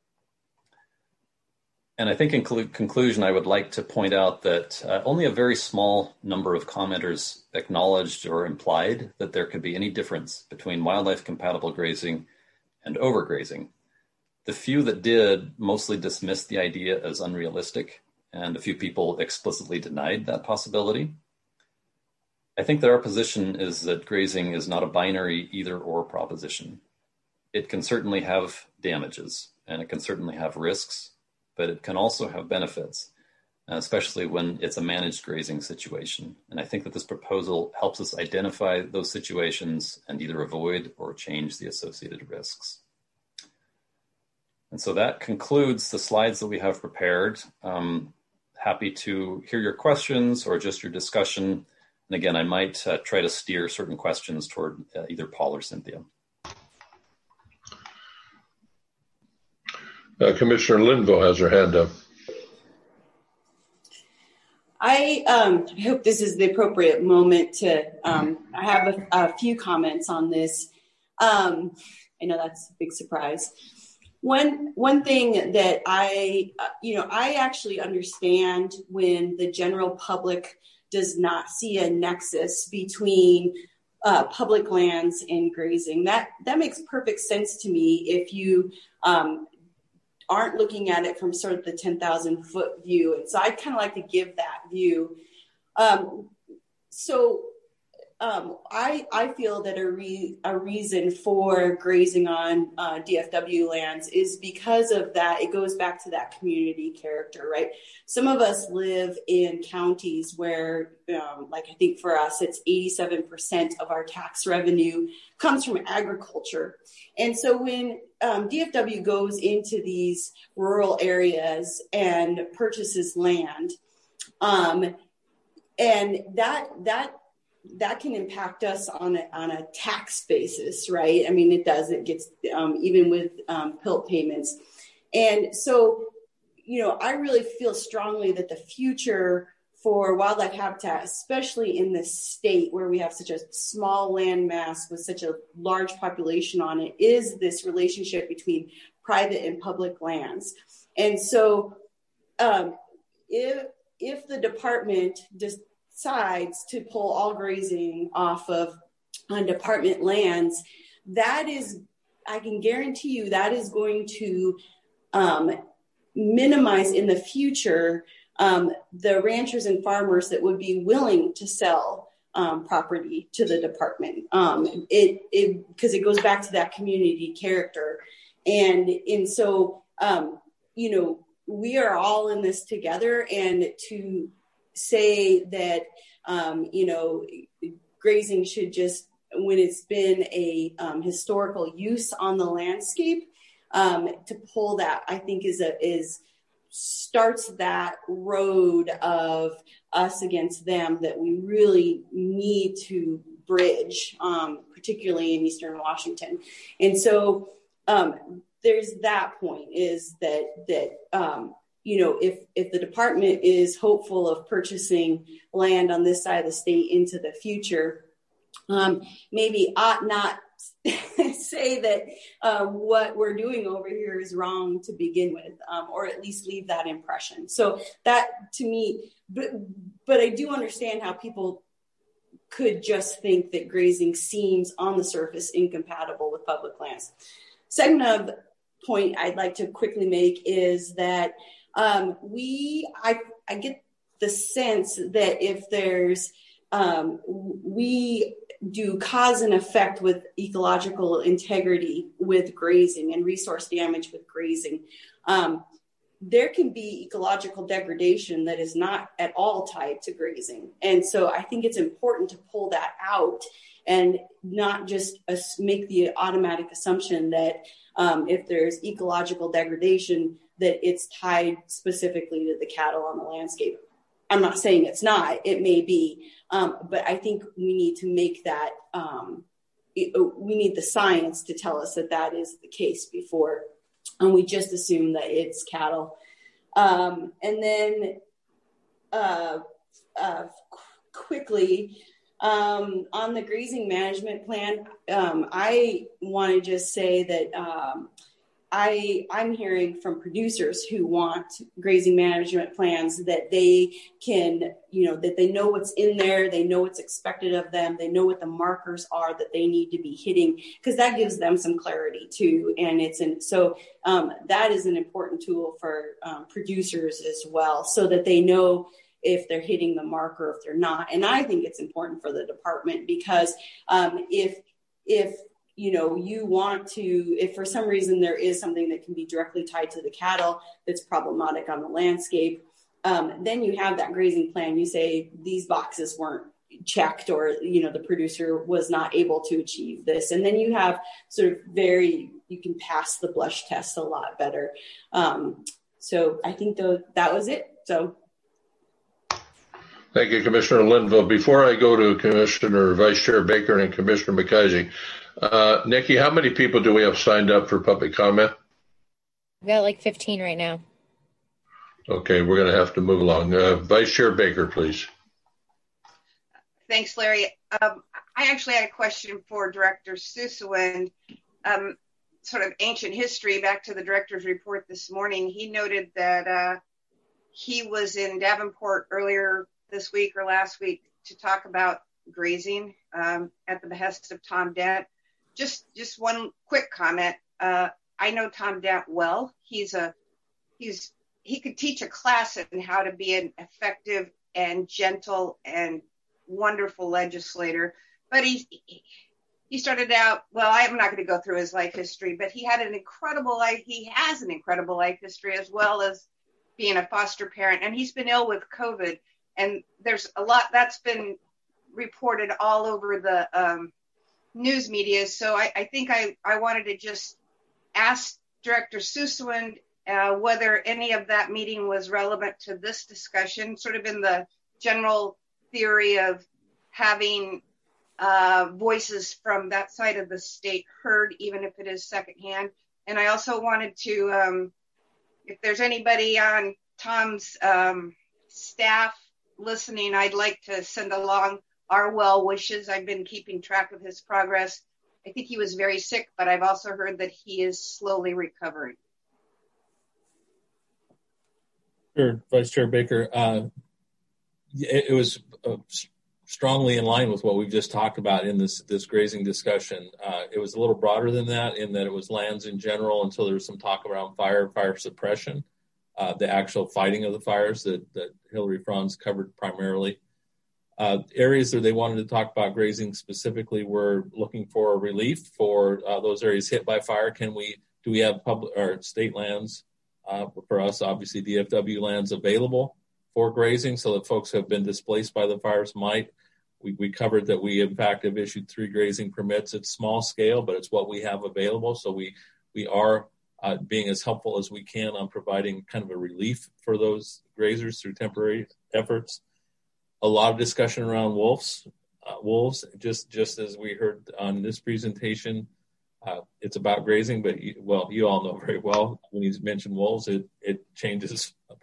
And I think in cl- conclusion, I would like to point out that uh, only a very small number of commenters acknowledged or implied that there could be any difference between wildlife compatible grazing and overgrazing. The few that did mostly dismissed the idea as unrealistic, and a few people explicitly denied that possibility. I think that our position is that grazing is not a binary either or proposition. It can certainly have damages, and it can certainly have risks, but it can also have benefits, especially when it's a managed grazing situation. And I think that this proposal helps us identify those situations and either avoid or change the associated risks. And so that concludes the slides that we have prepared. Um, happy to hear your questions or just your discussion. And again, I might uh, try to steer certain questions toward uh, either Paul or Cynthia. Uh, Commissioner Linville has her hand up. I um, hope this is the appropriate moment to, um, I have a, a few comments on this. Um, I know that's a big surprise. One, one thing that I, uh, you know, I actually understand when the general public does not see a nexus between uh, public lands and grazing. That, that makes perfect sense to me if you, um, aren't looking at it from sort of the ten thousand foot view. And so I'd kind of like to give that view. Um, so um, I, I feel that a, re, a reason for grazing on uh, D F W lands is because of that. It goes back to that community character, right? Some of us live in counties where, um, like I think for us, it's eighty-seven percent of our tax revenue comes from agriculture. And so when um, D F W goes into these rural areas and purchases land, um, and that that that can impact us on a, on a tax basis, right? I mean, it does. It gets um, even with um, P I L T payments, and so you know, I really feel strongly that the future for wildlife habitat, especially in this state where we have such a small land mass with such a large population on it, is this relationship between private and public lands. And so um, if, if the department decides to pull all grazing off of on department lands, that is, I can guarantee you that is going to um, minimize in the future Um, the ranchers and farmers that would be willing to sell um, property to the department. Um, it it because it goes back to that community character, and and so um, you know, we are all in this together. And to say that um, you know, grazing should just, when it's been a um, historical use on the landscape, um, to pull that, I think is a is. starts that road of us against them that we really need to bridge, um, particularly in Eastern Washington. And so um, there's that point is that, that um, you know, if, if the department is hopeful of purchasing land on this side of the state into the future, um, maybe ought not say that uh, what we're doing over here is wrong to begin with, um, or at least leave that impression. So that to me, but, but I do understand how people could just think that grazing seems on the surface incompatible with public lands. Second of point I'd like to quickly make is that um, we, I, I get the sense that if there's, um, we do cause and effect with ecological integrity with grazing and resource damage with grazing, um, there can be ecological degradation that is not at all tied to grazing. And so I think it's important to pull that out and not just make the automatic assumption that um, if there's ecological degradation, that it's tied specifically to the cattle on the landscape. I'm not saying it's not, it may be, um, but I think we need to make that, um, it, we need the science to tell us that that is the case before, and we just assume that it's cattle. Um, and then uh, uh, qu- quickly, um, on the grazing management plan, um, I want to just say that um, I, I'm hearing from producers who want grazing management plans that they can, you know, that they know what's in there, they know what's expected of them, they know what the markers are that they need to be hitting, because that gives them some clarity too. And it's in, so um, that is an important tool for um, producers as well, so that they know if they're hitting the marker, if they're not. And I think it's important for the department because um, if, if, you know, you want to, if for some reason there is something that can be directly tied to the cattle that's problematic on the landscape, um, then you have that grazing plan. You say these boxes weren't checked, or, you know, the producer was not able to achieve this. And then you have sort of very, you can pass the blush test a lot better. Um, so I think the, that was it. So. Thank you, Commissioner Linville. Before I go to Commissioner Vice Chair Baker and Commissioner McKenzie, uh, Nikki, how many people do we have signed up for public comment? We've got like fifteen right now. Okay, we're going to have to move along. Uh, Vice Chair Baker, please. Thanks, Larry. Um, I actually had a question for Director Sussman. Um, sort of ancient history, back to the director's report this morning. He noted that uh, he was in Davenport earlier this week or last week to talk about grazing um, at the behest of Tom Dent. Just just one quick comment. Uh, I know Tom Dent well. He's a he's he could teach a class on how to be an effective and gentle and wonderful legislator. But he he started out, well, I'm not going to go through his life history, but he had an incredible life. He has an incredible life history, as well as being a foster parent. And he's been ill with COVID. And there's a lot that's been reported all over the um, news media. So I, I think I, I wanted to just ask Director Sussman uh, whether any of that meeting was relevant to this discussion, sort of in the general theory of having uh, voices from that side of the state heard, even if it is secondhand. And I also wanted to, um, if there's anybody on Tom's um, staff listening, I'd like to send along our well wishes. I've been keeping track of his progress. I think he was very sick, but I've also heard that he is slowly recovering. Sure, Vice Chair Baker. Uh, it, it was uh, strongly in line with what we've just talked about in this this grazing discussion. Uh, it was a little broader than that, in that it was lands in general until there was some talk around fire, fire suppression, uh, the actual fighting of the fires that, that Hillary Franz covered primarily. Uh, areas that they wanted to talk about grazing specifically were looking for relief for uh, those areas hit by fire. Can we, do we have public or state lands, uh, for us, obviously D F W lands available for grazing so that folks who have been displaced by the fires might? We, we covered that we in fact have issued three grazing permits. It's small scale, but it's what we have available. So we, we are uh, being as helpful as we can on providing kind of a relief for those grazers through temporary efforts. A lot of discussion around wolves. Uh, wolves, just just as we heard on this presentation, uh, it's about grazing, but you, well, you all know very well when you mention wolves, it, it changes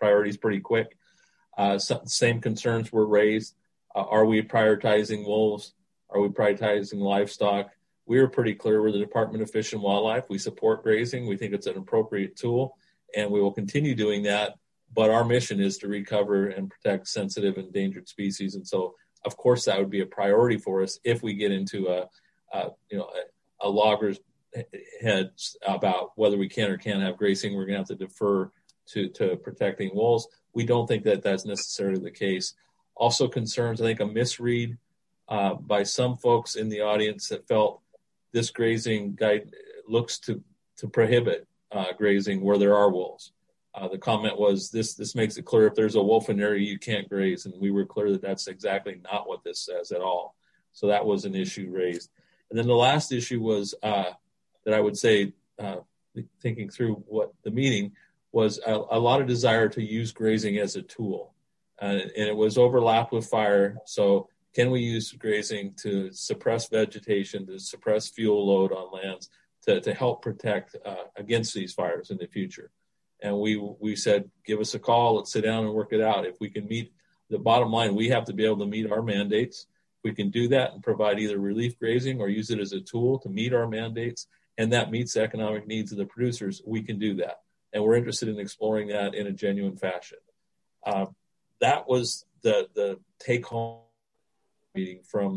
priorities pretty quick. Uh, so, same concerns were raised. Uh, are we prioritizing wolves? Are we prioritizing livestock? We were pretty clear with the Department of Fish and Wildlife. We support grazing. We think it's an appropriate tool, and we will continue doing that. But our mission is to recover and protect sensitive and endangered species. And so, of course, that would be a priority for us if we get into a, a you know, a, a logger's head about whether we can or can't have grazing. We're going to have to defer to, to protecting wolves. We don't think that that's necessarily the case. Also concerns, I think, a misread uh, by some folks in the audience that felt this grazing guide looks to, to prohibit uh, grazing where there are wolves. Uh, the comment was, this this makes it clear if there's a wolf in an area, you can't graze. And we were clear that that's exactly not what this says at all. So that was an issue raised. And then the last issue was uh, that I would say, uh, thinking through what the meeting was, a, a lot of desire to use grazing as a tool. Uh, and it was overlapped with fire. So can we use grazing to suppress vegetation, to suppress fuel load on lands, to, to help protect uh, against these fires in the future? And we we said, give us a call, let's sit down and work it out. If we can meet the bottom line, we have to be able to meet our mandates. We can do that and provide either relief grazing or use it as a tool to meet our mandates, and that meets the economic needs of the producers, we can do that. And we're interested in exploring that in a genuine fashion. Uh, that was the, the take-home meeting from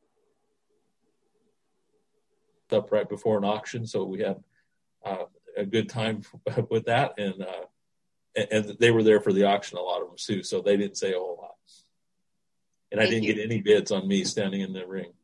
up right before an auction, so we had uh, a good time with that, and uh, and they were there for the auction, a lot of them too, so they didn't say a whole lot. And I didn't get any bids on me standing in the ring.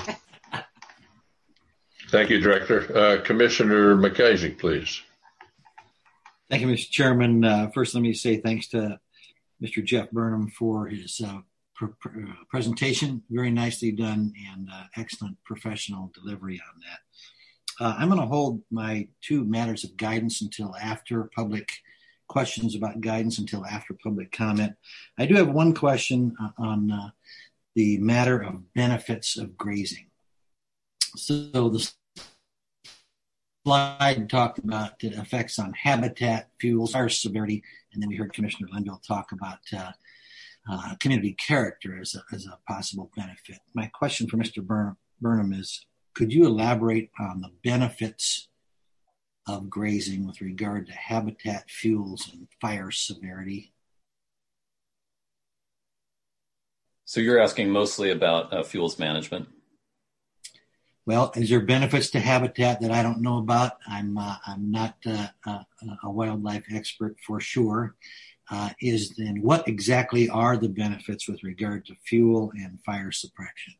Thank you, Director. Uh, Commissioner McIsaac, please. Thank you, Mister Chairman. Uh, first, let me say thanks to Mister Jeff Burnham for his uh, pr- pr- presentation. Very nicely done, and uh, excellent professional delivery on that. Uh, I'm going to hold my two matters of guidance until after public questions about guidance, until after public comment. I do have one question on uh, the matter of benefits of grazing. So the slide talked about the effects on habitat, fuels, fire severity, and then we heard Commissioner Linville talk about uh, uh, community character as a, as a possible benefit. My question for Mister Burnham, Burnham is, could you elaborate on the benefits of grazing with regard to habitat, fuels, and fire severity? So you're asking mostly about uh, fuels management? Well, is there benefits to habitat that I don't know about? I'm uh, I'm not uh, uh, a wildlife expert for sure. Uh, is then what exactly are the benefits with regard to fuel and fire suppression?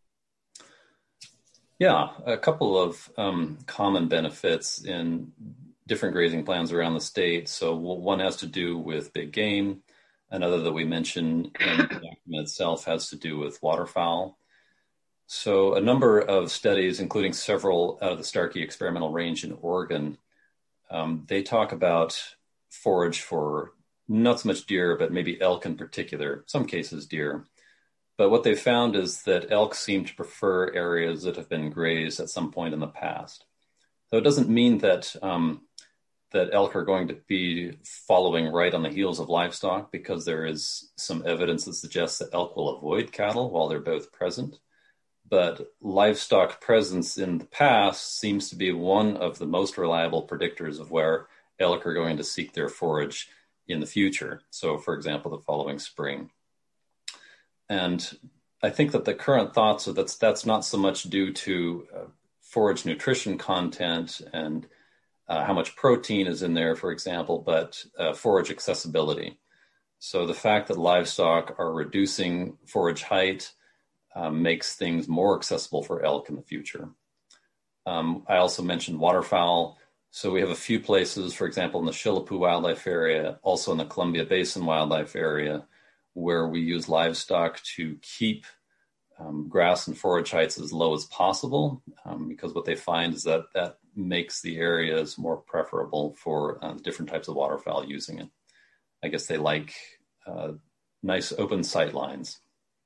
Yeah, a couple of um, common benefits in different grazing plans around the state. So one has to do with big game. Another that we mentioned in the document itself has to do with waterfowl. So a number of studies, including several out of the Starkey Experimental Range in Oregon, um, they talk about forage for not so much deer, but maybe elk in particular, some cases deer. But what they found is that elk seem to prefer areas that have been grazed at some point in the past. So it doesn't mean that um, that elk are going to be following right on the heels of livestock, because there is some evidence that suggests that elk will avoid cattle while they're both present. But livestock presence in the past seems to be one of the most reliable predictors of where elk are going to seek their forage in the future. So, for example, the following spring. And I think that the current thoughts are that that's not so much due to uh, forage nutrition content and uh, how much protein is in there, for example, but uh, forage accessibility. So the fact that livestock are reducing forage height um, makes things more accessible for elk in the future. Um, I also mentioned waterfowl. So we have a few places, for example, in the Shillapoo Wildlife Area, also in the Columbia Basin Wildlife Area, where we use livestock to keep um, grass and forage heights as low as possible, um, because what they find is that that makes the areas more preferable for uh, different types of waterfowl using it. I guess they like uh, nice open sight lines.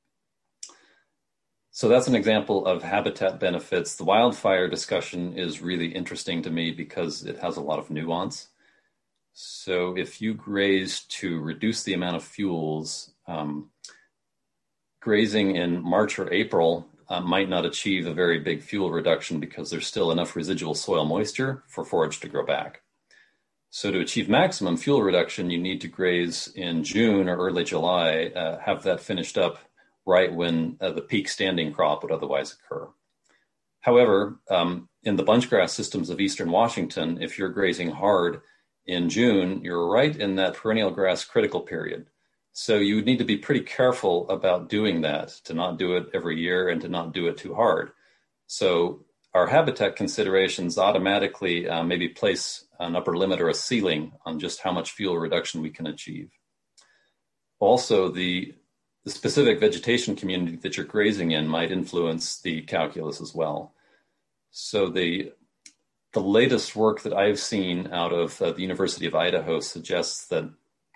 So that's an example of habitat benefits. The wildfire discussion is really interesting to me because it has a lot of nuance. So if you graze to reduce the amount of fuels, um, grazing in March or April uh, might not achieve a very big fuel reduction because there's still enough residual soil moisture for forage to grow back. So to achieve maximum fuel reduction, you need to graze in June or early July, uh, have that finished up right when uh, the peak standing crop would otherwise occur. However, um, in the bunchgrass systems of eastern Washington, if you're grazing hard in June, you're right in that perennial grass critical period. So you would need to be pretty careful about doing that, to not do it every year and to not do it too hard. So our habitat considerations automatically uh, maybe place an upper limit or a ceiling on just how much fuel reduction we can achieve. Also, the, the specific vegetation community that you're grazing in might influence the calculus as well. So the, the latest work that I've seen out of uh, the University of Idaho suggests that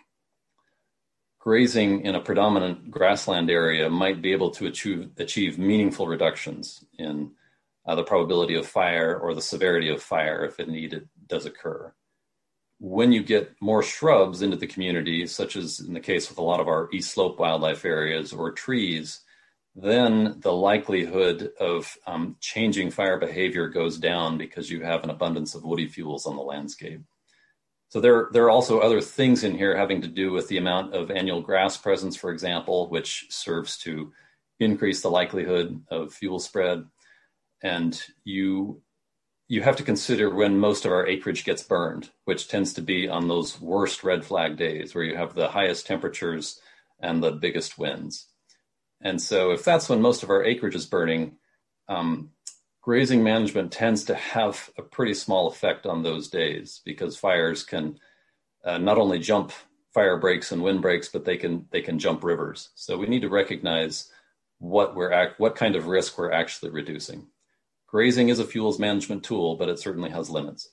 grazing in a predominant grassland area might be able to achieve, achieve meaningful reductions in uh, the probability of fire or the severity of fire if indeed it does occur. When you get more shrubs into the community, such as in the case with a lot of our East Slope wildlife areas, or trees, then the likelihood of um, changing fire behavior goes down because you have an abundance of woody fuels on the landscape. So there, there are also other things in here having to do with the amount of annual grass presence, for example, which serves to increase the likelihood of fuel spread. And you, you have to consider when most of our acreage gets burned, which tends to be on those worst red flag days where you have the highest temperatures and the biggest winds. And so if that's when most of our acreage is burning, um, grazing management tends to have a pretty small effect on those days because fires can uh, not only jump fire breaks and wind breaks, but they can they can jump rivers. So we need to recognize what we're act, what kind of risk we're actually reducing. Grazing is a fuels management tool, but it certainly has limits.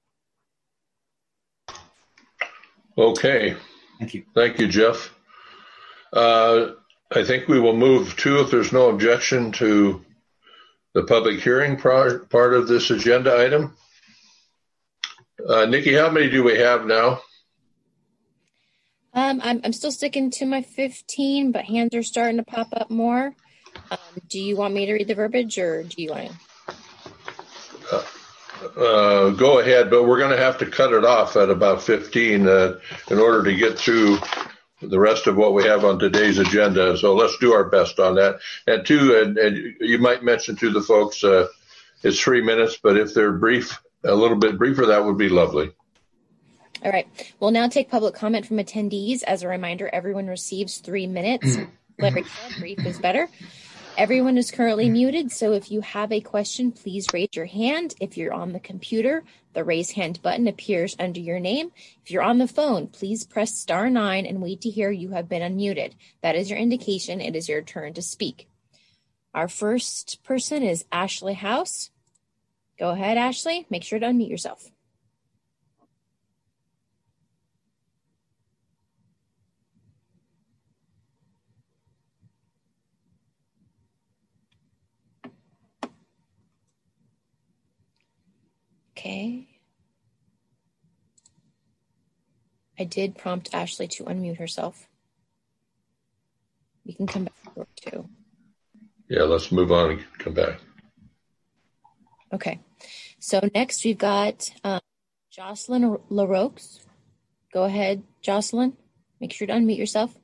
Okay. Thank you. Thank you, Jeff. Uh, I think we will move to, if there's no objection, to the public hearing part, part of this agenda item. Uh, Nikki, how many do we have now? Um, I'm, I'm still sticking to my fifteen, but hands are starting to pop up more. Um, do you want me to read the verbiage, or do you want to? Uh, uh, go ahead, but we're going to have to cut it off at about fifteen uh, in order to get through the rest of what we have on today's agenda. So let's do our best on that. And two, and, and you might mention to the folks, uh, it's three minutes, but if they're brief, a little bit briefer, that would be lovely. All right. We'll now take public comment from attendees. As a reminder, everyone receives three minutes. Larry said brief is better. Everyone is currently muted, so if you have a question, please raise your hand. If you're on the computer, the raise hand button appears under your name. If you're on the phone, please press star nine and wait to hear you have been unmuted. That is your indication it is your turn to speak. Our first person is Ashley House. Go ahead, Ashley. Make sure to unmute yourself. Okay. I did prompt Ashley to unmute herself. We can come back to work too. Yeah, let's move on and come back. Okay. So next we've got um, Jocelyn LaRoque. Go ahead, Jocelyn. Make sure to unmute yourself.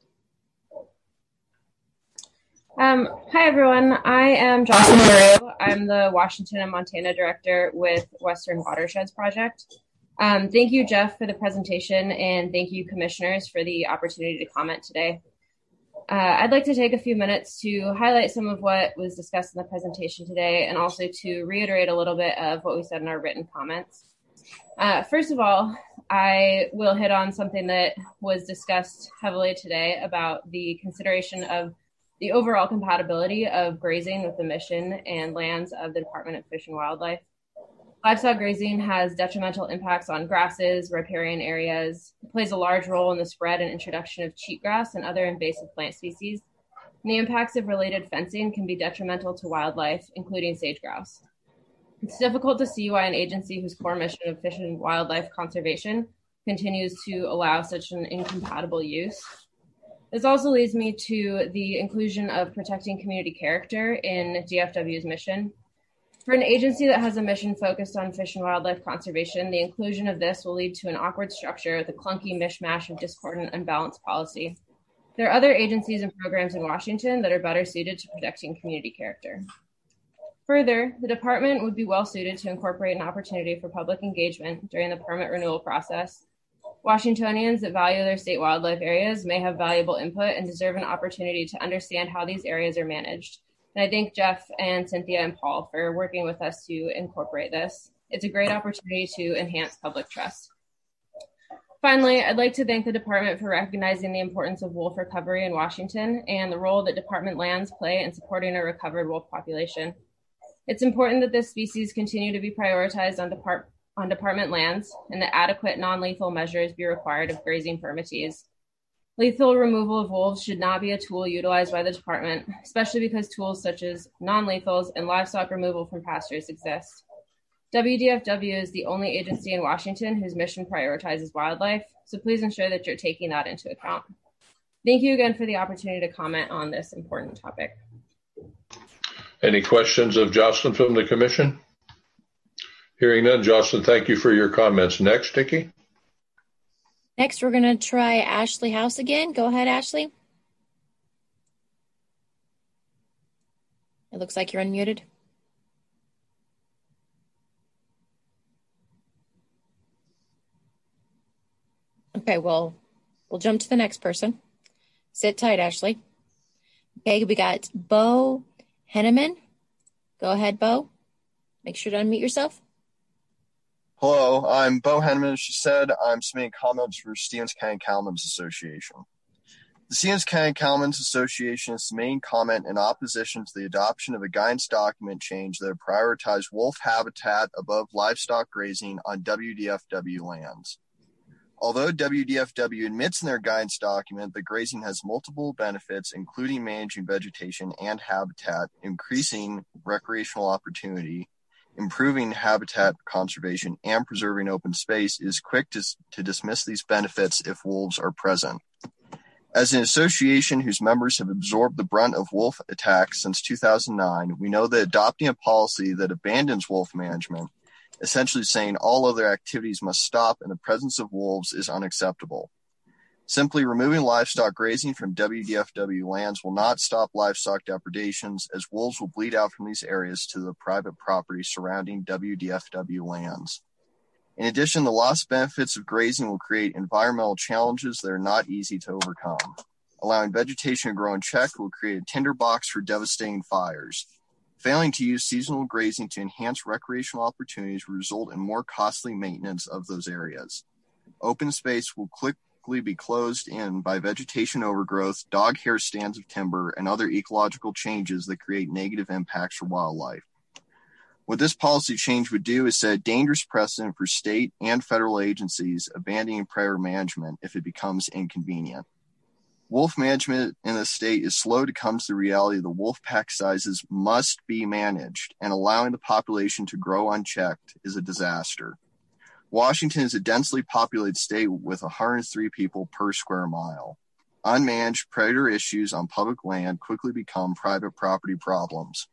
Um, hi, everyone. I am Jocelyn LaRoque. I'm the Washington and Montana Director with Western Watersheds Project. Um, thank you, Jeff, for the presentation, and thank you, commissioners, for the opportunity to comment today. Uh, I'd like to take a few minutes to highlight some of what was discussed in the presentation today, and also to reiterate a little bit of what we said in our written comments. Uh, first of all, I will hit on something that was discussed heavily today about the consideration of the overall compatibility of grazing with the mission and lands of the Department of Fish and Wildlife. Livestock grazing has detrimental impacts on grasses, riparian areas. It plays a large role in the spread and introduction of cheatgrass and other invasive plant species. And the impacts of related fencing can be detrimental to wildlife, including sage grouse. It's difficult to see why an agency whose core mission of fish and wildlife conservation continues to allow such an incompatible use. This also leads me to the inclusion of protecting community character in D F W's mission. For an agency that has a mission focused on fish and wildlife conservation, the inclusion of this will lead to an awkward structure with a clunky mishmash of discordant, unbalanced policy. There are other agencies and programs in Washington that are better suited to protecting community character. Further, the department would be well suited to incorporate an opportunity for public engagement during the permit renewal process. Washingtonians that value their state wildlife areas may have valuable input and deserve an opportunity to understand how these areas are managed. And I thank Jeff and Cynthia and Paul for working with us to incorporate this. It's a great opportunity to enhance public trust. Finally, I'd like to thank the department for recognizing the importance of wolf recovery in Washington and the role that department lands play in supporting a recovered wolf population. It's important that this species continue to be prioritized on, depart on department lands and that adequate non-lethal measures be required of grazing permittees. Lethal removal of wolves should not be a tool utilized by the department, especially because tools such as non-lethals and livestock removal from pastures exist. W D F W is the only agency in Washington whose mission prioritizes wildlife, so please ensure that you're taking that into account. Thank you again for the opportunity to comment on this important topic. Any questions of Jocelyn from the commission? Hearing none, Jocelyn, thank you for your comments. Next, Nikki. Next, we're going to try Ashley House again. Go ahead, Ashley. It looks like you're unmuted. Okay, well, we'll jump to the next person. Sit tight, Ashley. Okay, we got Bo Henneman. Go ahead, Bo. Make sure to unmute yourself. Hello, I'm Bo Henneman. As she said, I'm submitting comments for Stevens County Cattlemen's Association. The Stevens County Cattlemen's Association is submitting comment in opposition to the adoption of a guidance document change that prioritized wolf habitat above livestock grazing on W D F W lands. Although W D F W admits in their guidance document that grazing has multiple benefits, including managing vegetation and habitat, increasing recreational opportunity, improving habitat conservation, and preserving open space, is quick to, to dismiss these benefits if wolves are present. As an association whose members have absorbed the brunt of wolf attacks since two thousand nine, we know that adopting a policy that abandons wolf management, essentially saying all other activities must stop in the presence of wolves, is unacceptable. Simply removing livestock grazing from W D F W lands will not stop livestock depredations, as wolves will bleed out from these areas to the private property surrounding W D F W lands. In addition, the lost benefits of grazing will create environmental challenges that are not easy to overcome. Allowing vegetation to grow in check will create a tinderbox for devastating fires. Failing to use seasonal grazing to enhance recreational opportunities will result in more costly maintenance of those areas. Open space will quickly be closed in by vegetation overgrowth, dog hair stands of timber, and other ecological changes that create negative impacts for wildlife. What this policy change would do is set a dangerous precedent for state and federal agencies abandoning predator management if it becomes inconvenient. Wolf management in the state is slow to come to the reality that wolf pack sizes must be managed, and allowing the population to grow unchecked is a disaster. Washington is a densely populated state with one hundred three people per square mile. Unmanaged predator issues on public land quickly become private property problems.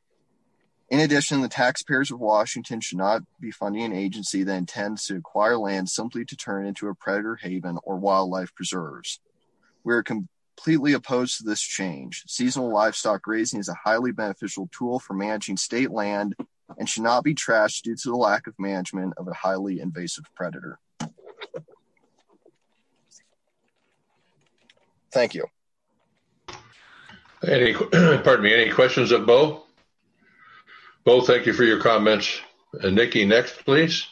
In addition, the taxpayers of Washington should not be funding an agency that intends to acquire land simply to turn into a predator haven or wildlife preserves. We are completely opposed to this change. Seasonal livestock grazing is a highly beneficial tool for managing state land and should not be trashed due to the lack of management of a highly invasive predator. Thank you. Any, pardon me, any questions of Bo? Bo, thank you for your comments. Uh, Nikki, next, please.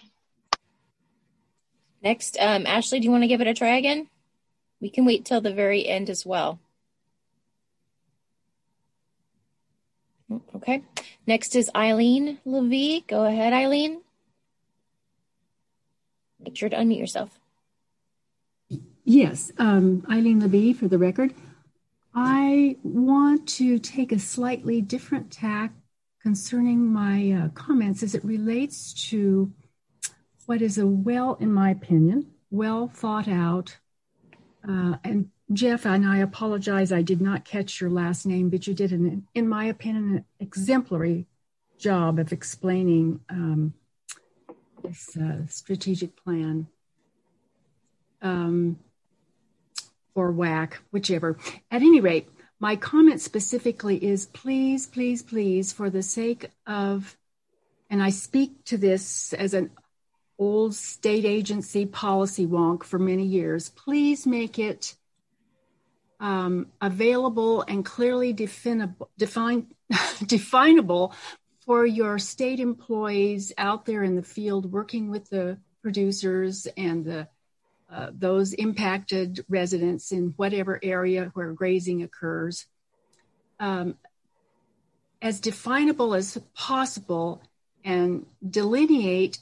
Next, um, Ashley, do you want to give it a try again? We can wait till the very end as well. Okay. Next is Eileen Levy. Go ahead, Eileen. Make sure to unmute yourself. Yes, um, Eileen Levy for the record. I want to take a slightly different tack concerning my uh, comments as it relates to what is a well, in my opinion, well thought out. Uh, and Jeff, and I apologize, I did not catch your last name, but you did, an, in my opinion, an exemplary job of explaining um, this uh, strategic plan um, or W A C, whichever. At any rate, my comment specifically is please, please, please, for the sake of, and I speak to this as an old state agency policy wonk for many years, please make it um, available and clearly definable, define, definable for your state employees out there in the field working with the producers and the uh, those impacted residents in whatever area where grazing occurs, um, as definable as possible, and delineate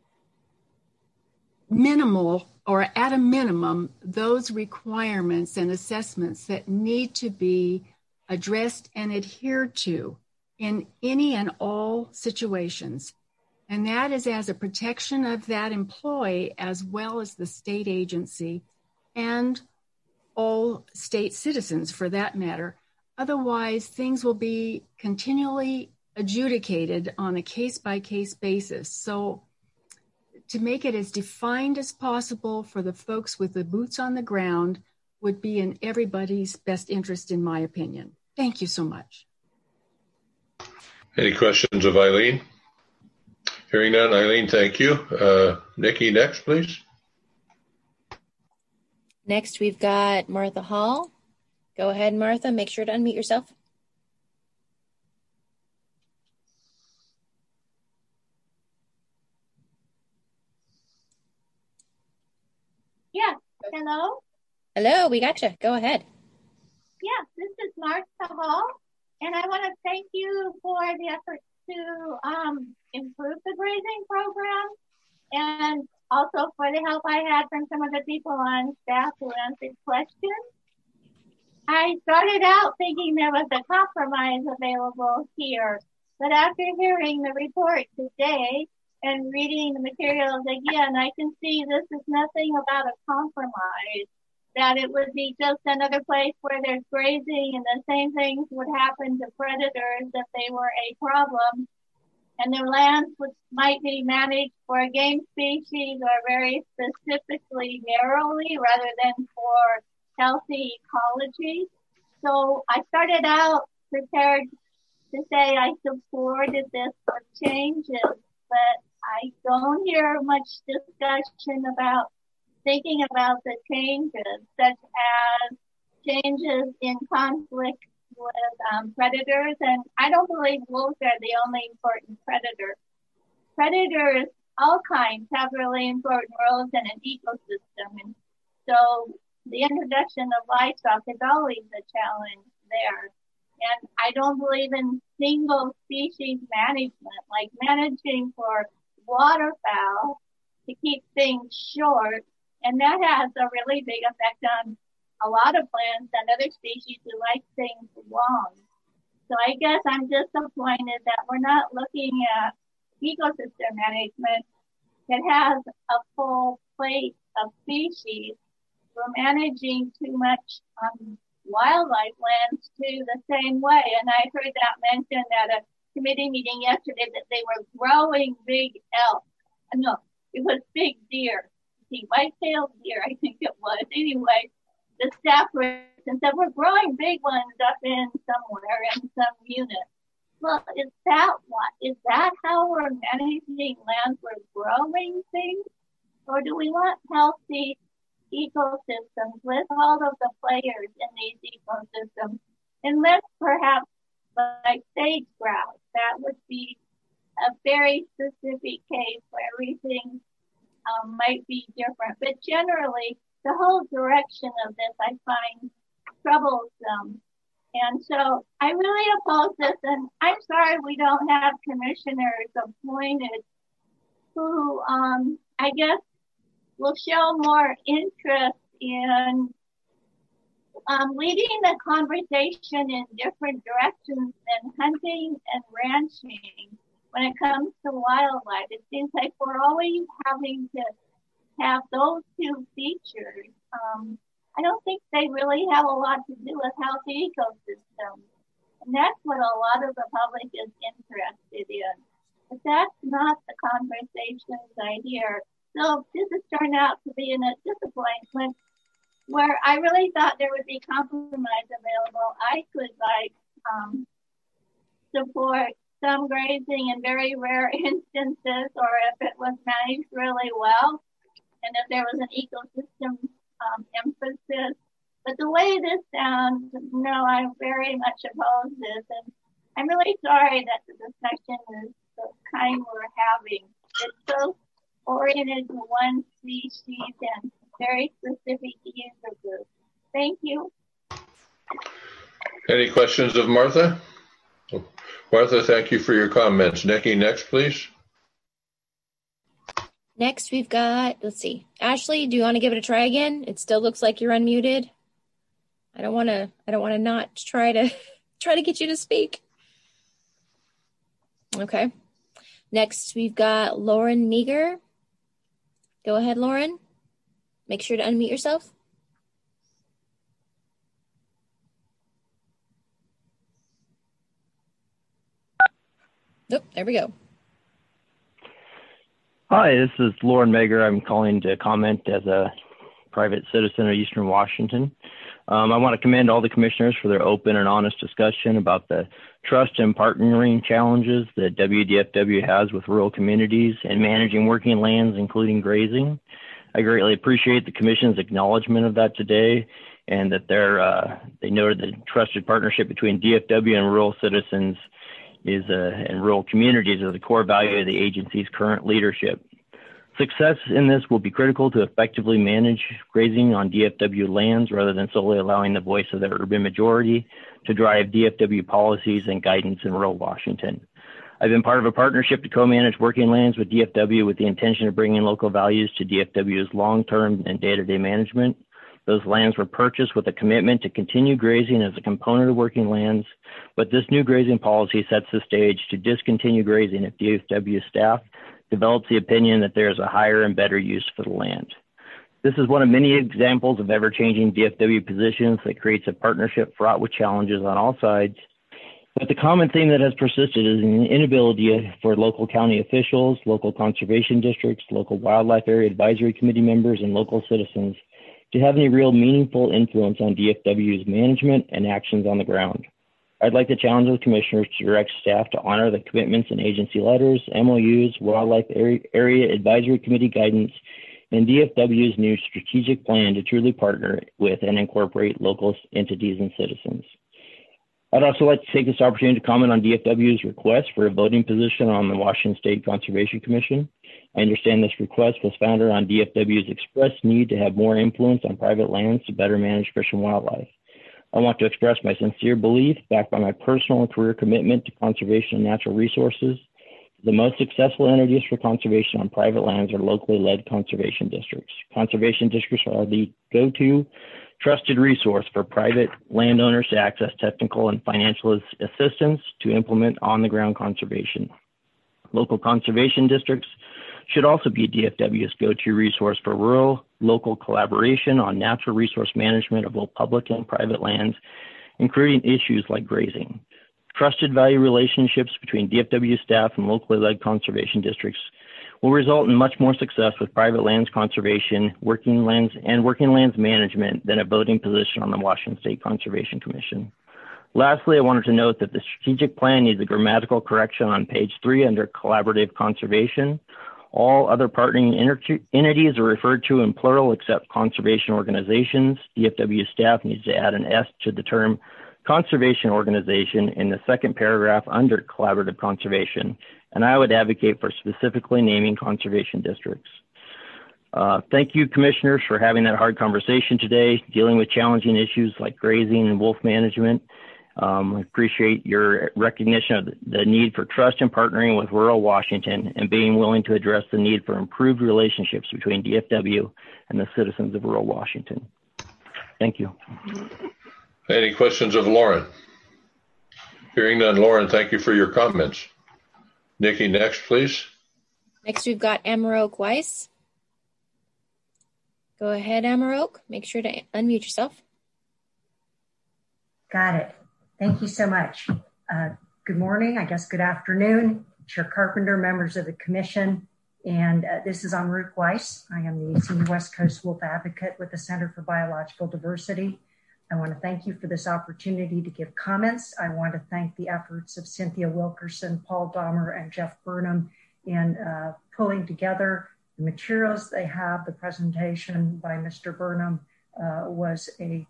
minimal or at a minimum those requirements and assessments that need to be addressed and adhered to in any and all situations. And that is as a protection of that employee as well as the state agency and all state citizens for that matter. Otherwise, things will be continually adjudicated on a case-by-case basis. So to make it as defined as possible for the folks with the boots on the ground would be in everybody's best interest, in my opinion. Thank you so much. Any questions of Eileen? Hearing none, Eileen, thank you. Uh, Nikki, next, please. Next, we've got Martha Hall. Go ahead, Martha. Make sure to unmute yourself. Yeah, hello? Hello, we got you. Go ahead. Yeah, this is Martha Hall, and I want to thank you for the effort to um, improve the grazing program, and also for the help I had from some of the people on staff who answered questions. I started out thinking there was a compromise available here, but after hearing the report today and reading the materials again, I can see this is nothing about a compromise, that it would be just another place where there's grazing and the same things would happen to predators if they were a problem. And their lands which might be managed for game species or very specifically narrowly rather than for healthy ecology. So I started out prepared to say I supported this for changes, but I don't hear much discussion about thinking about the changes, such as changes in conflict with um, predators. And I don't believe wolves are the only important predator. Predators, all kinds, have really important roles in an ecosystem. And so the introduction of livestock is always a challenge there. And I don't believe in single species management, like managing for waterfowl to keep things short. And that has a really big effect on a lot of plants and other species who like things long. So I guess I'm disappointed that we're not looking at ecosystem management that has a full plate of species. We're managing too much um, wildlife lands too the same way. And I heard that mentioned at a committee meeting yesterday that they were growing big elk. No, it was big deer. See, white-tailed deer, I think it was. Anyway, the staff person said, we're growing big ones up in somewhere in some unit. Well, is that what? Is that how we're managing lands? We're growing things? Or do we want healthy ecosystems with all of the players in these ecosystems? And let's perhaps, like sage grouse, that would be a very specific case where everything um, might be different. But generally, the whole direction of this I find troublesome. And so I really oppose this, and I'm sorry we don't have commissioners appointed who um, I guess will show more interest in um, leading the conversation in different directions than hunting and ranching when it comes to wildlife. It seems like we're always having to have those two features, um, I don't think they really have a lot to do with healthy ecosystems. And that's what a lot of the public is interested in. But that's not the conversations I hear. So this has turned out to be a disappointment where I really thought there would be compromise available. I could like um, support some grazing in very rare instances, or if it was managed really well, and if there was an ecosystem um, emphasis. But the way this sounds, no, I very much oppose this. And I'm really sorry that the discussion is the kind we're having. It's so oriented to one species and very specific user groups. Thank you. Any questions of Martha? Martha, thank you for your comments. Nikki, next, please. Next, we've got, let's see. Ashley, do you want to give it a try again? It still looks like you're unmuted. I don't want to, I don't want to not try to, try to get you to speak. Okay. Next, we've got Lauren Meager. Go ahead, Lauren. Make sure to unmute yourself. Nope, there we go. Hi, this is Lauren Meager. I'm calling to comment as a private citizen of Eastern Washington. Um, I want to commend all the commissioners for their open and honest discussion about the trust and partnering challenges that W D F W has with rural communities and managing working lands, including grazing. I greatly appreciate the Commission's acknowledgement of that today, and that they're, uh, they noted the trusted partnership between D F W and rural citizens is uh, and rural communities are the core value of the agency's current leadership. Success in this will be critical to effectively manage grazing on D F W lands rather than solely allowing the voice of the urban majority to drive D F W policies and guidance in rural Washington. I've been part of a partnership to co-manage working lands with D F W with the intention of bringing local values to D F W's long-term and day-to-day management. Those lands were purchased with a commitment to continue grazing as a component of working lands, but this new grazing policy sets the stage to discontinue grazing if D F W staff develops the opinion that there is a higher and better use for the land. This is one of many examples of ever-changing D F W positions that creates a partnership fraught with challenges on all sides. But the common theme that has persisted is an inability for local county officials, local conservation districts, local wildlife area advisory committee members, and local citizens to have any real meaningful influence on D F W's management and actions on the ground. I'd like to challenge the commissioners to direct staff to honor the commitments in agency letters, M O Us, wildlife area advisory committee guidance, and D F W's new strategic plan to truly partner with and incorporate local entities and citizens. I'd also like to take this opportunity to comment on D F W's request for a voting position on the Washington State Conservation Commission. I understand this request was founded on D F W's expressed need to have more influence on private lands to better manage fish and wildlife. I want to express my sincere belief, backed by my personal and career commitment to conservation and natural resources. The most successful entities for conservation on private lands are locally led conservation districts. Conservation districts are the go-to trusted resource for private landowners to access technical and financial assistance to implement on-the-ground conservation. Local conservation districts should also be D F W's go-to resource for rural, local collaboration on natural resource management of both public and private lands, including issues like grazing. Trusted value relationships between D F W staff and locally led conservation districts will result in much more success with private lands conservation, working lands, and working lands management than a voting position on the Washington State Conservation Commission. Lastly, I wanted to note that the strategic plan needs a grammatical correction on page three under collaborative conservation. All other partnering entities are referred to in plural except conservation organizations. D F W staff needs to add an S to the term conservation organization in the second paragraph under collaborative conservation, and I would advocate for specifically naming conservation districts. Uh, thank you, commissioners, for having that hard conversation today, dealing with challenging issues like grazing and wolf management. Um, I appreciate your recognition of the need for trust and partnering with rural Washington and being willing to address the need for improved relationships between D F W and the citizens of rural Washington. Thank you. Any questions of Lauren? Hearing none, Lauren, thank you for your comments. Nikki, next, please. Next, we've got Amaroq Weiss. Go ahead, Amaroq. Make sure to unmute yourself. Got it. Thank you so much. Uh, good morning, I guess good afternoon, Chair Carpenter, members of the commission. And uh, this is Amaroq Weiss. I am the Senior West Coast Wolf Advocate with the Center for Biological Diversity. I want to thank you for this opportunity to give comments. I want to thank the efforts of Cynthia Wilkerson, Paul Dahmer, and Jeff Burnham in uh, pulling together the materials they have. The presentation by Mister Burnham uh, was a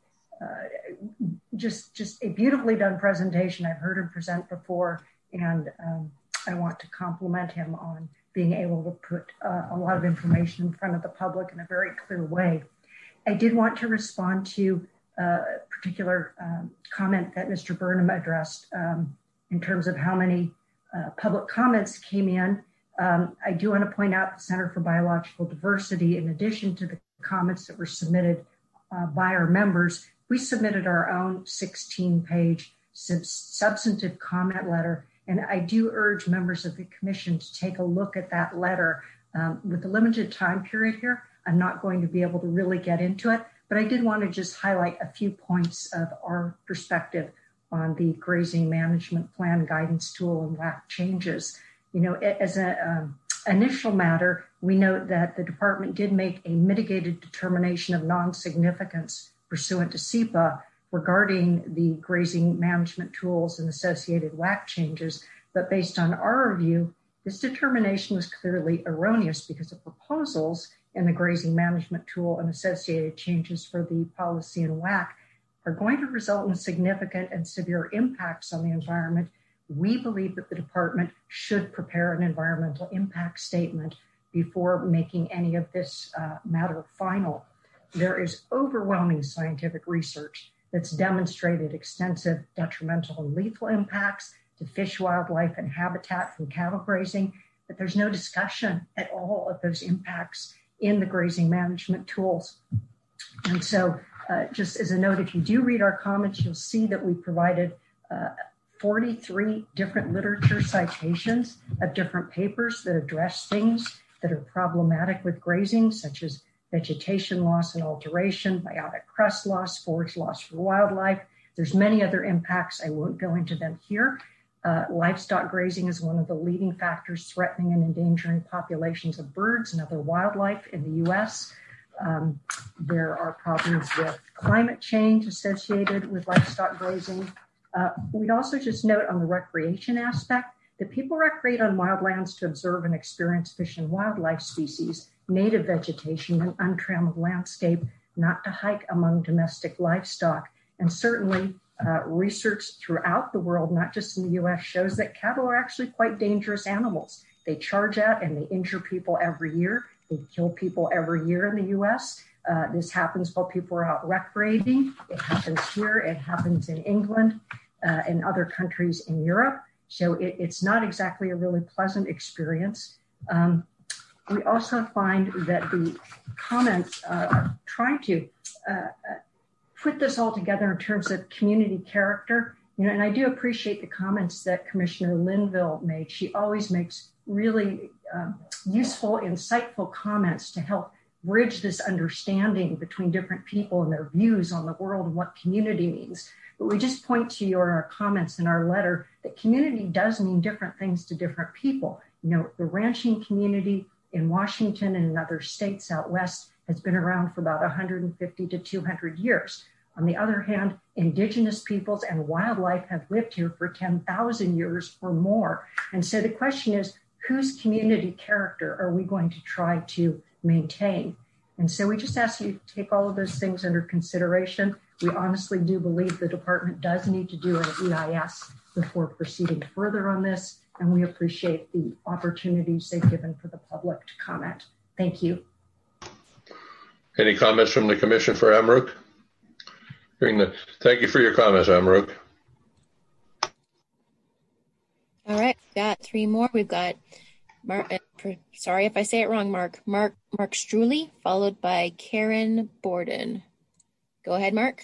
uh, just, just a beautifully done presentation. I've heard him present before, and um, I want to compliment him on being able to put uh, a lot of information in front of the public in a very clear way. I did want to respond to a particular um, comment that Mister Burnham addressed um, in terms of how many uh, public comments came in. Um, I do want to point out the Center for Biological Diversity, in addition to the comments that were submitted uh, by our members, we submitted our own sixteen page sub- substantive comment letter. And I do urge members of the commission to take a look at that letter. Um, with the limited time period here, I'm not going to be able to really get into it, but I did want to just highlight a few points of our perspective on the grazing management plan guidance tool and W A C changes. You know, as an um, initial matter, we note that the department did make a mitigated determination of non-significance pursuant to S E P A regarding the grazing management tools and associated W A C changes. But based on our review, this determination was clearly erroneous because the proposals in the grazing management tool and associated changes for the policy and W A C are going to result in significant and severe impacts on the environment. We believe that the department should prepare an environmental impact statement before making any of this uh, matter final. There is overwhelming scientific research that's demonstrated extensive detrimental and lethal impacts to fish, wildlife, and habitat from cattle grazing, but there's no discussion at all of those impacts in the grazing management tools. And so uh, just as a note, if you do read our comments, you'll see that we provided uh, forty-three different literature citations of different papers that address things that are problematic with grazing, such as vegetation loss and alteration, biotic crust loss, forage loss for wildlife. There's many other impacts. I won't go into them here. Uh, livestock grazing is one of the leading factors threatening and endangering populations of birds and other wildlife in the U S. Um, there are problems with climate change associated with livestock grazing. Uh, we'd also just note on the recreation aspect that people recreate on wildlands to observe and experience fish and wildlife species, native vegetation, and untrammeled landscape, not to hike among domestic livestock. And certainly uh, research throughout the world, not just in the U S, shows that cattle are actually quite dangerous animals. They charge out and they injure people every year. They kill people every year in the U S. Uh, this happens while people are out recreating. It happens here. It happens in England uh, and other countries in Europe. So it, it's not exactly a really pleasant experience. Um, we also find that the comments uh, are trying to uh, put this all together in terms of community character. You know, and I do appreciate the comments that Commissioner Linville made. She always makes really um, useful, insightful comments to help bridge this understanding between different people and their views on the world and what community means. But we just point to your comments in our letter that community does mean different things to different people. You know, the ranching community in Washington and in other states out west has been around for about one hundred fifty to two hundred years. On the other hand, indigenous peoples and wildlife have lived here for ten thousand years or more. And so the question is, whose community character are we going to try to maintain? And so we just ask you to take all of those things under consideration. We honestly do believe the department does need to do an E I S before proceeding further on this. And we appreciate the opportunities they've given for the public to comment. Thank you. Any comments from the commission for Amaroq? Hearing the, thank you for your comments, Amaroq. All right, we've got three more. We've got Mark, sorry if I say it wrong, Mark. Mark Mark Struley, followed by Karen Borden. Go ahead, Mark.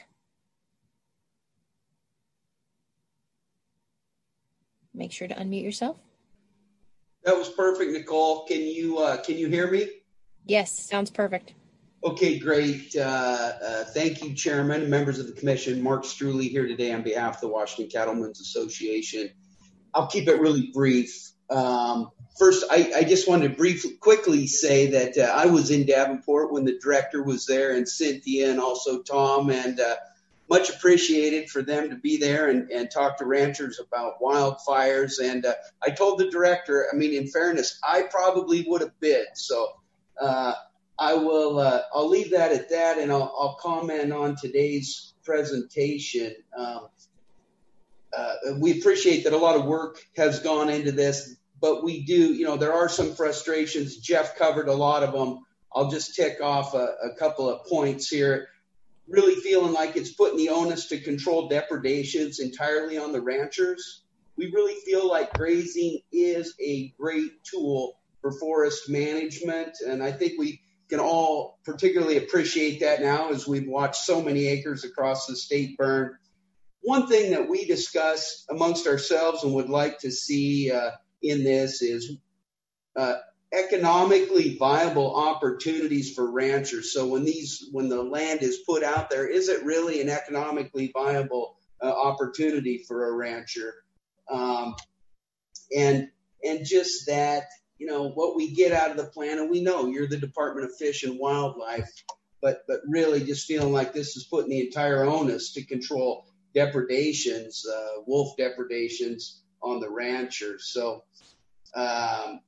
Make sure to unmute yourself. That was perfect, Nicole. Can you uh, can you hear me? Yes, sounds perfect. Okay, great. Uh, uh, thank you, Chairman, members of the Commission. Mark Struley here today on behalf of the Washington Cattlemen's Association. I'll keep it really brief. Um, first, I, I just wanted to briefly, quickly say that uh, I was in Davenport when the director was there, and Cynthia, and also Tom, and uh, much appreciated for them to be there and, and talk to ranchers about wildfires. And uh, I told the director, I mean, in fairness, I probably would have bid. So uh, I will, uh, I'll leave that at that, and I'll, I'll comment on today's presentation. Um, uh, we appreciate that a lot of work has gone into this, but we do, you know, there are some frustrations. Jeff covered a lot of them. I'll just tick off a, a couple of points here. Really feeling like it's putting the onus to control depredations entirely on the ranchers. We really feel like grazing is a great tool for forest management, and I think we can all particularly appreciate that now as we've watched so many acres across the state burn. One thing that we discussed amongst ourselves and would like to see uh, in this is uh, economically viable opportunities for ranchers. So when these, when the land is put out there, is it really an economically viable uh, opportunity for a rancher? Um, and and just that, you know, what we get out of the plan, and we know you're the Department of Fish and Wildlife, but but really just feeling like this is putting the entire onus to control depredations, uh, wolf depredations on the ranchers. So. Um,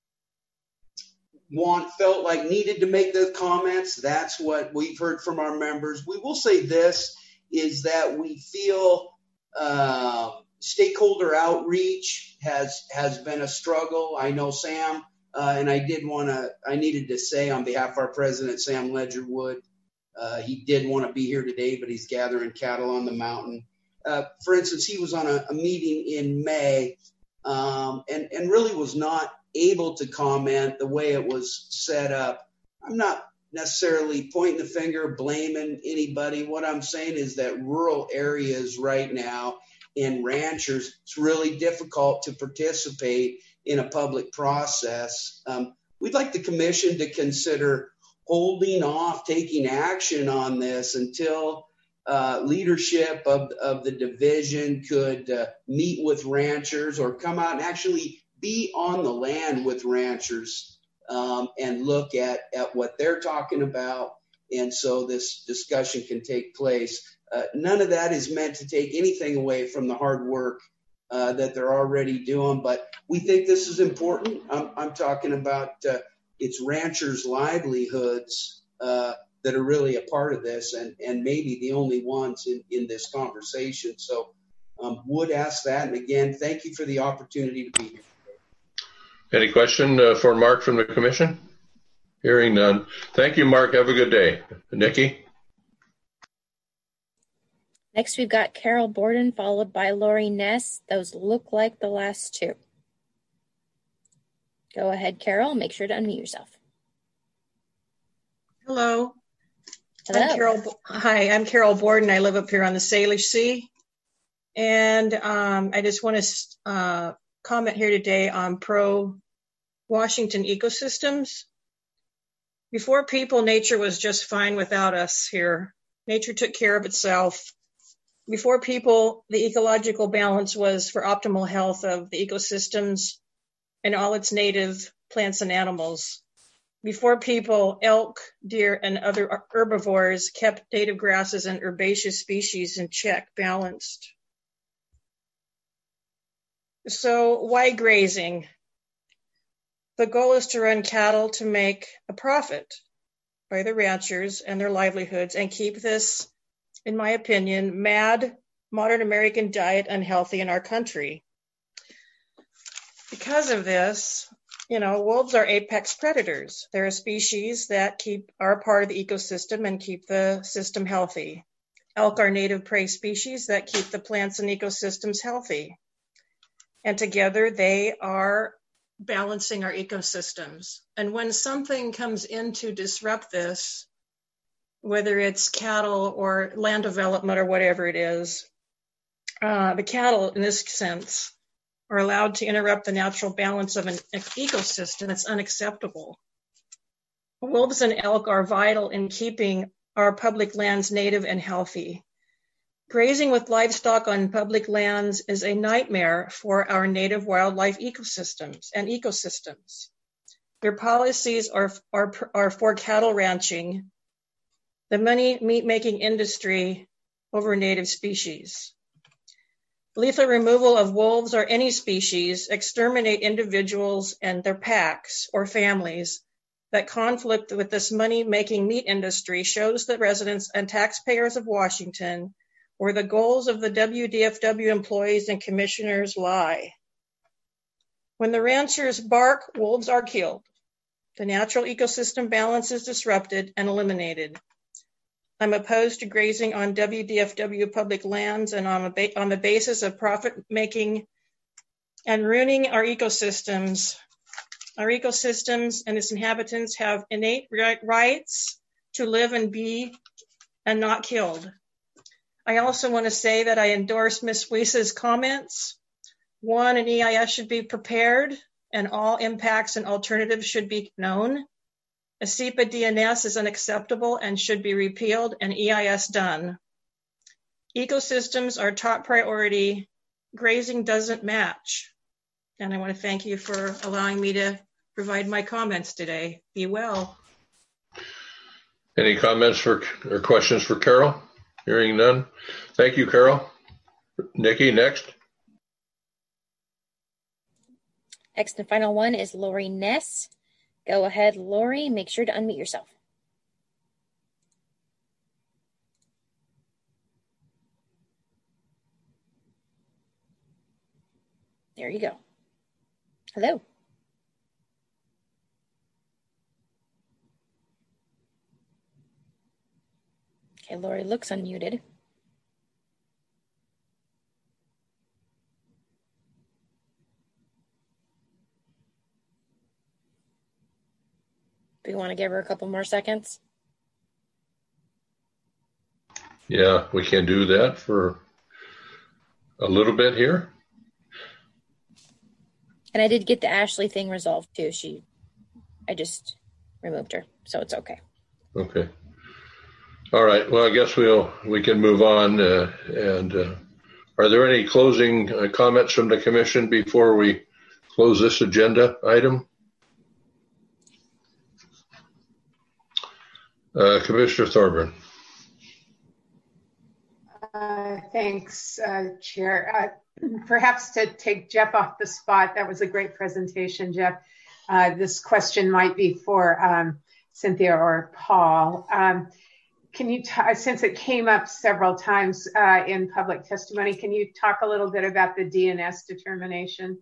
want felt like needed to make those comments. That's what we've heard from our members. We will say this is that we feel uh, stakeholder outreach has has been a struggle. I know Sam, uh, and I did want to, I needed to say on behalf of our president, Sam Ledgerwood, uh, he did want to be here today, but he's gathering cattle on the mountain. Uh, for instance, he was on a, a meeting in May um, and, and really was not able to comment the way it was set up. I'm not necessarily pointing the finger, blaming anybody. What I'm saying is that rural areas right now and ranchers, it's really difficult to participate in a public process. Um, we'd like the commission to consider holding off taking action on this until uh, leadership of, of the division could uh, meet with ranchers or come out and actually be on the land with ranchers um, and look at, at what they're talking about. And so this discussion can take place. Uh, none of that is meant to take anything away from the hard work uh, that they're already doing, but we think this is important. I'm, I'm talking about uh, it's ranchers' livelihoods uh, that are really a part of this and, and maybe the only ones in, in this conversation. So um, would ask that. And again, thank you for the opportunity to be here. Any question uh, for Mark from the commission? Hearing none. Thank you, Mark. Have a good day. Nikki? Next, we've got Carol Borden, followed by Lori Ness. Those look like the last two. Go ahead, Carol. Make sure to unmute yourself. Hello. Hello. I'm Carol. Hi, I'm Carol Borden. I live up here on the Salish Sea. And um, I just want to uh, comment here today on pro-Washington ecosystems. Before people, nature was just fine without us here. Nature took care of itself. Before people, the ecological balance was for optimal health of the ecosystems and all its native plants and animals. Before people, elk, deer, and other herbivores kept native grasses and herbaceous species in check, balanced. So why grazing? The goal is to run cattle to make a profit by the ranchers and their livelihoods and keep this, in my opinion, mad modern American diet unhealthy in our country. Because of this, you know, wolves are apex predators. They're a species that keep are part of the ecosystem and keep the system healthy. Elk are native prey species that keep the plants and ecosystems healthy. And together they are balancing our ecosystems. And when something comes in to disrupt this, whether it's cattle or land development or whatever it is, uh, the cattle in this sense are allowed to interrupt the natural balance of an ecosystem. It's unacceptable. Wolves and elk are vital in keeping our public lands native and healthy. Grazing with livestock on public lands is a nightmare for our native wildlife ecosystems and ecosystems. Their policies are, are, are for cattle ranching, the money meat-making industry over native species. Lethal removal of wolves or any species exterminate individuals and their packs or families that conflict with this money-making meat industry shows that residents and taxpayers of Washington where the goals of the W D F W employees and commissioners lie. When the ranchers bark, wolves are killed. The natural ecosystem balance is disrupted and eliminated. I'm opposed to grazing on W D F W public lands and on, a ba- on the basis of profit-making and ruining our ecosystems. Our ecosystems and its inhabitants have innate right- rights to live and be and not killed. I also want to say that I endorse Miz Weise's comments. One, an E I S should be prepared and all impacts and alternatives should be known. A SEPA D N S is unacceptable and should be repealed and E I S done. Ecosystems are top priority. Grazing doesn't match. And I want to thank you for allowing me to provide my comments today. Be well. Any comments for or questions for Carol? Hearing none. Thank you, Carol. Nikki, next. Next and final one is Lori Ness. Go ahead, Lori. Make sure to unmute yourself. There you go. Hello. Okay, Lori looks unmuted. Do we want to give her a couple more seconds? Yeah, we can do that for a little bit here. And I did get the Ashley thing resolved too. She, I just removed her, so it's okay. Okay. All right. Well, I guess we'll we can move on. Uh, and uh, are there any closing uh, comments from the commission before we close this agenda item? Uh, Commissioner Thorburn. Uh, thanks, uh, Chair. Uh, perhaps to take Jeff off the spot, that was a great presentation, Jeff. Uh, this question might be for um, Cynthia or Paul. Um, can you, t- since it came up several times uh, in public testimony, can you talk a little bit about the D N S determination?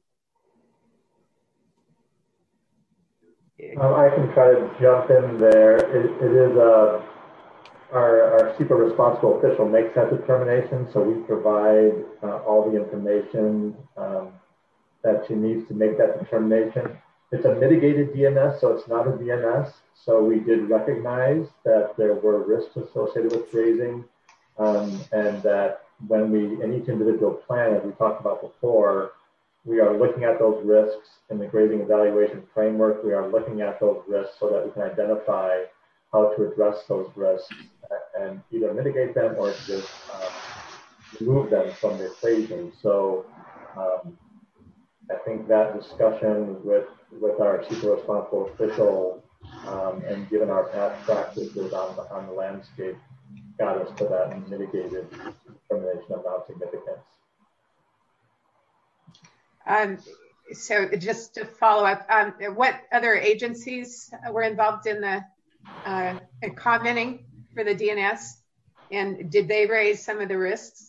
Um, I can try to jump in there. It, it is uh, our, our SEPA responsible official makes that determination, so we provide uh, all the information um, that she needs to make that determination. It's a mitigated D N S, so it's not a D N S. So we did recognize that there were risks associated with grazing, um, and that when we, in each individual plan, as we talked about before, we are looking at those risks in the grazing evaluation framework. We are looking at those risks so that we can identify how to address those risks and either mitigate them or just um, remove them from the equation. So um, I think that discussion with, with our SEPA responsible official um, and given our past practices on the, on the landscape got us to that mitigated determination of non-significance. Um, so just to follow up, um, what other agencies were involved in the uh, in commenting for the D N S, and did they raise some of the risks?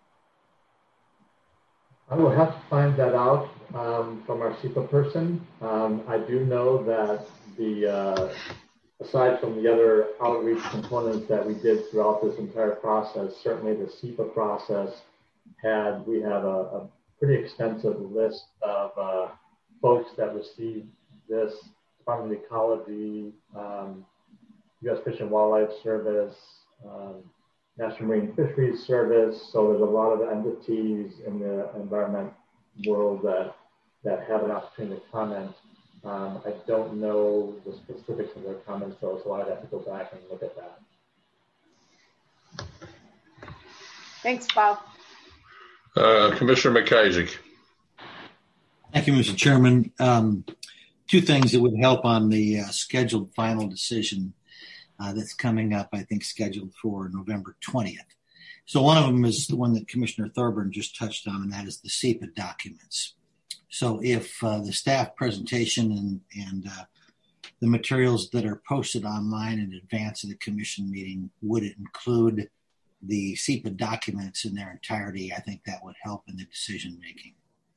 I will have to find that out um, from our SEPA person. Um, I do know that the uh, aside from the other outreach components that we did throughout this entire process, certainly the SEPA process had we have a, a pretty extensive list of uh, folks that received this: Department of Ecology, um, U S Fish and Wildlife Service, um, National Marine Fisheries Service. So there's a lot of entities in the environment world that that have an opportunity to comment Um, I don't know the specifics of their comments, though, so I'd have to go back and look at that. Thanks, Bob. Uh, Commissioner McIsaac. Thank you, Mister Chairman. Um, two things that would help on the uh, scheduled final decision uh, that's coming up, I think, scheduled for November twentieth. So one of them is the one that Commissioner Thorburn just touched on, and that is the S E P A documents. So if uh, the staff presentation and, and uh, the materials that are posted online in advance of the commission meeting would include the S E P A documents in their entirety, I think that would help in the decision making.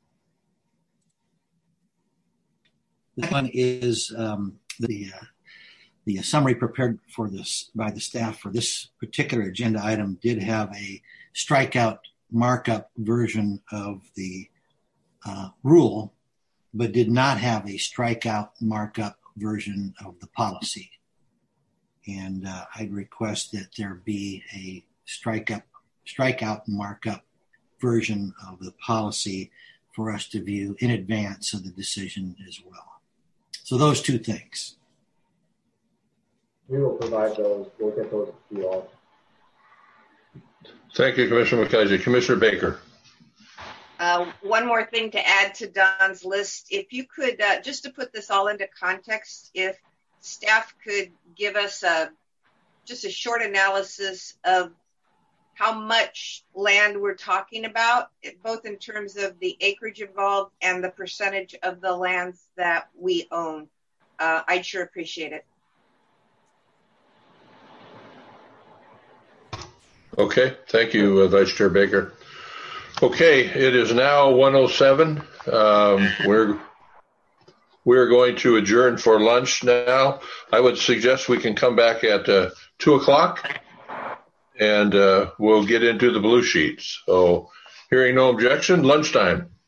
The one is um, the uh, the summary prepared for this by the staff for this particular agenda item did have a strikeout markup version of the uh, rule, but did not have a strikeout markup version of the policy. And uh, I'd request that there be a strikeout strikeout markup version of the policy for us to view in advance of the decision as well. So those two things. We will provide those. We'll get those to you all. Thank you, Commissioner McIsaac. Commissioner Baker. Uh, one more thing to add to Don's list. If you could, uh, just to put this all into context, if staff could give us a, just a short analysis of how much land we're talking about, both in terms of the acreage involved and the percentage of the lands that we own. Uh, I'd sure appreciate it. Okay, thank you, uh, Vice Chair Baker. Okay, it is now one oh seven. Um, we're we're going to adjourn for lunch now. I would suggest we can come back at uh, two o'clock. And uh, we'll get into the blue sheets. So hearing no objection, lunchtime.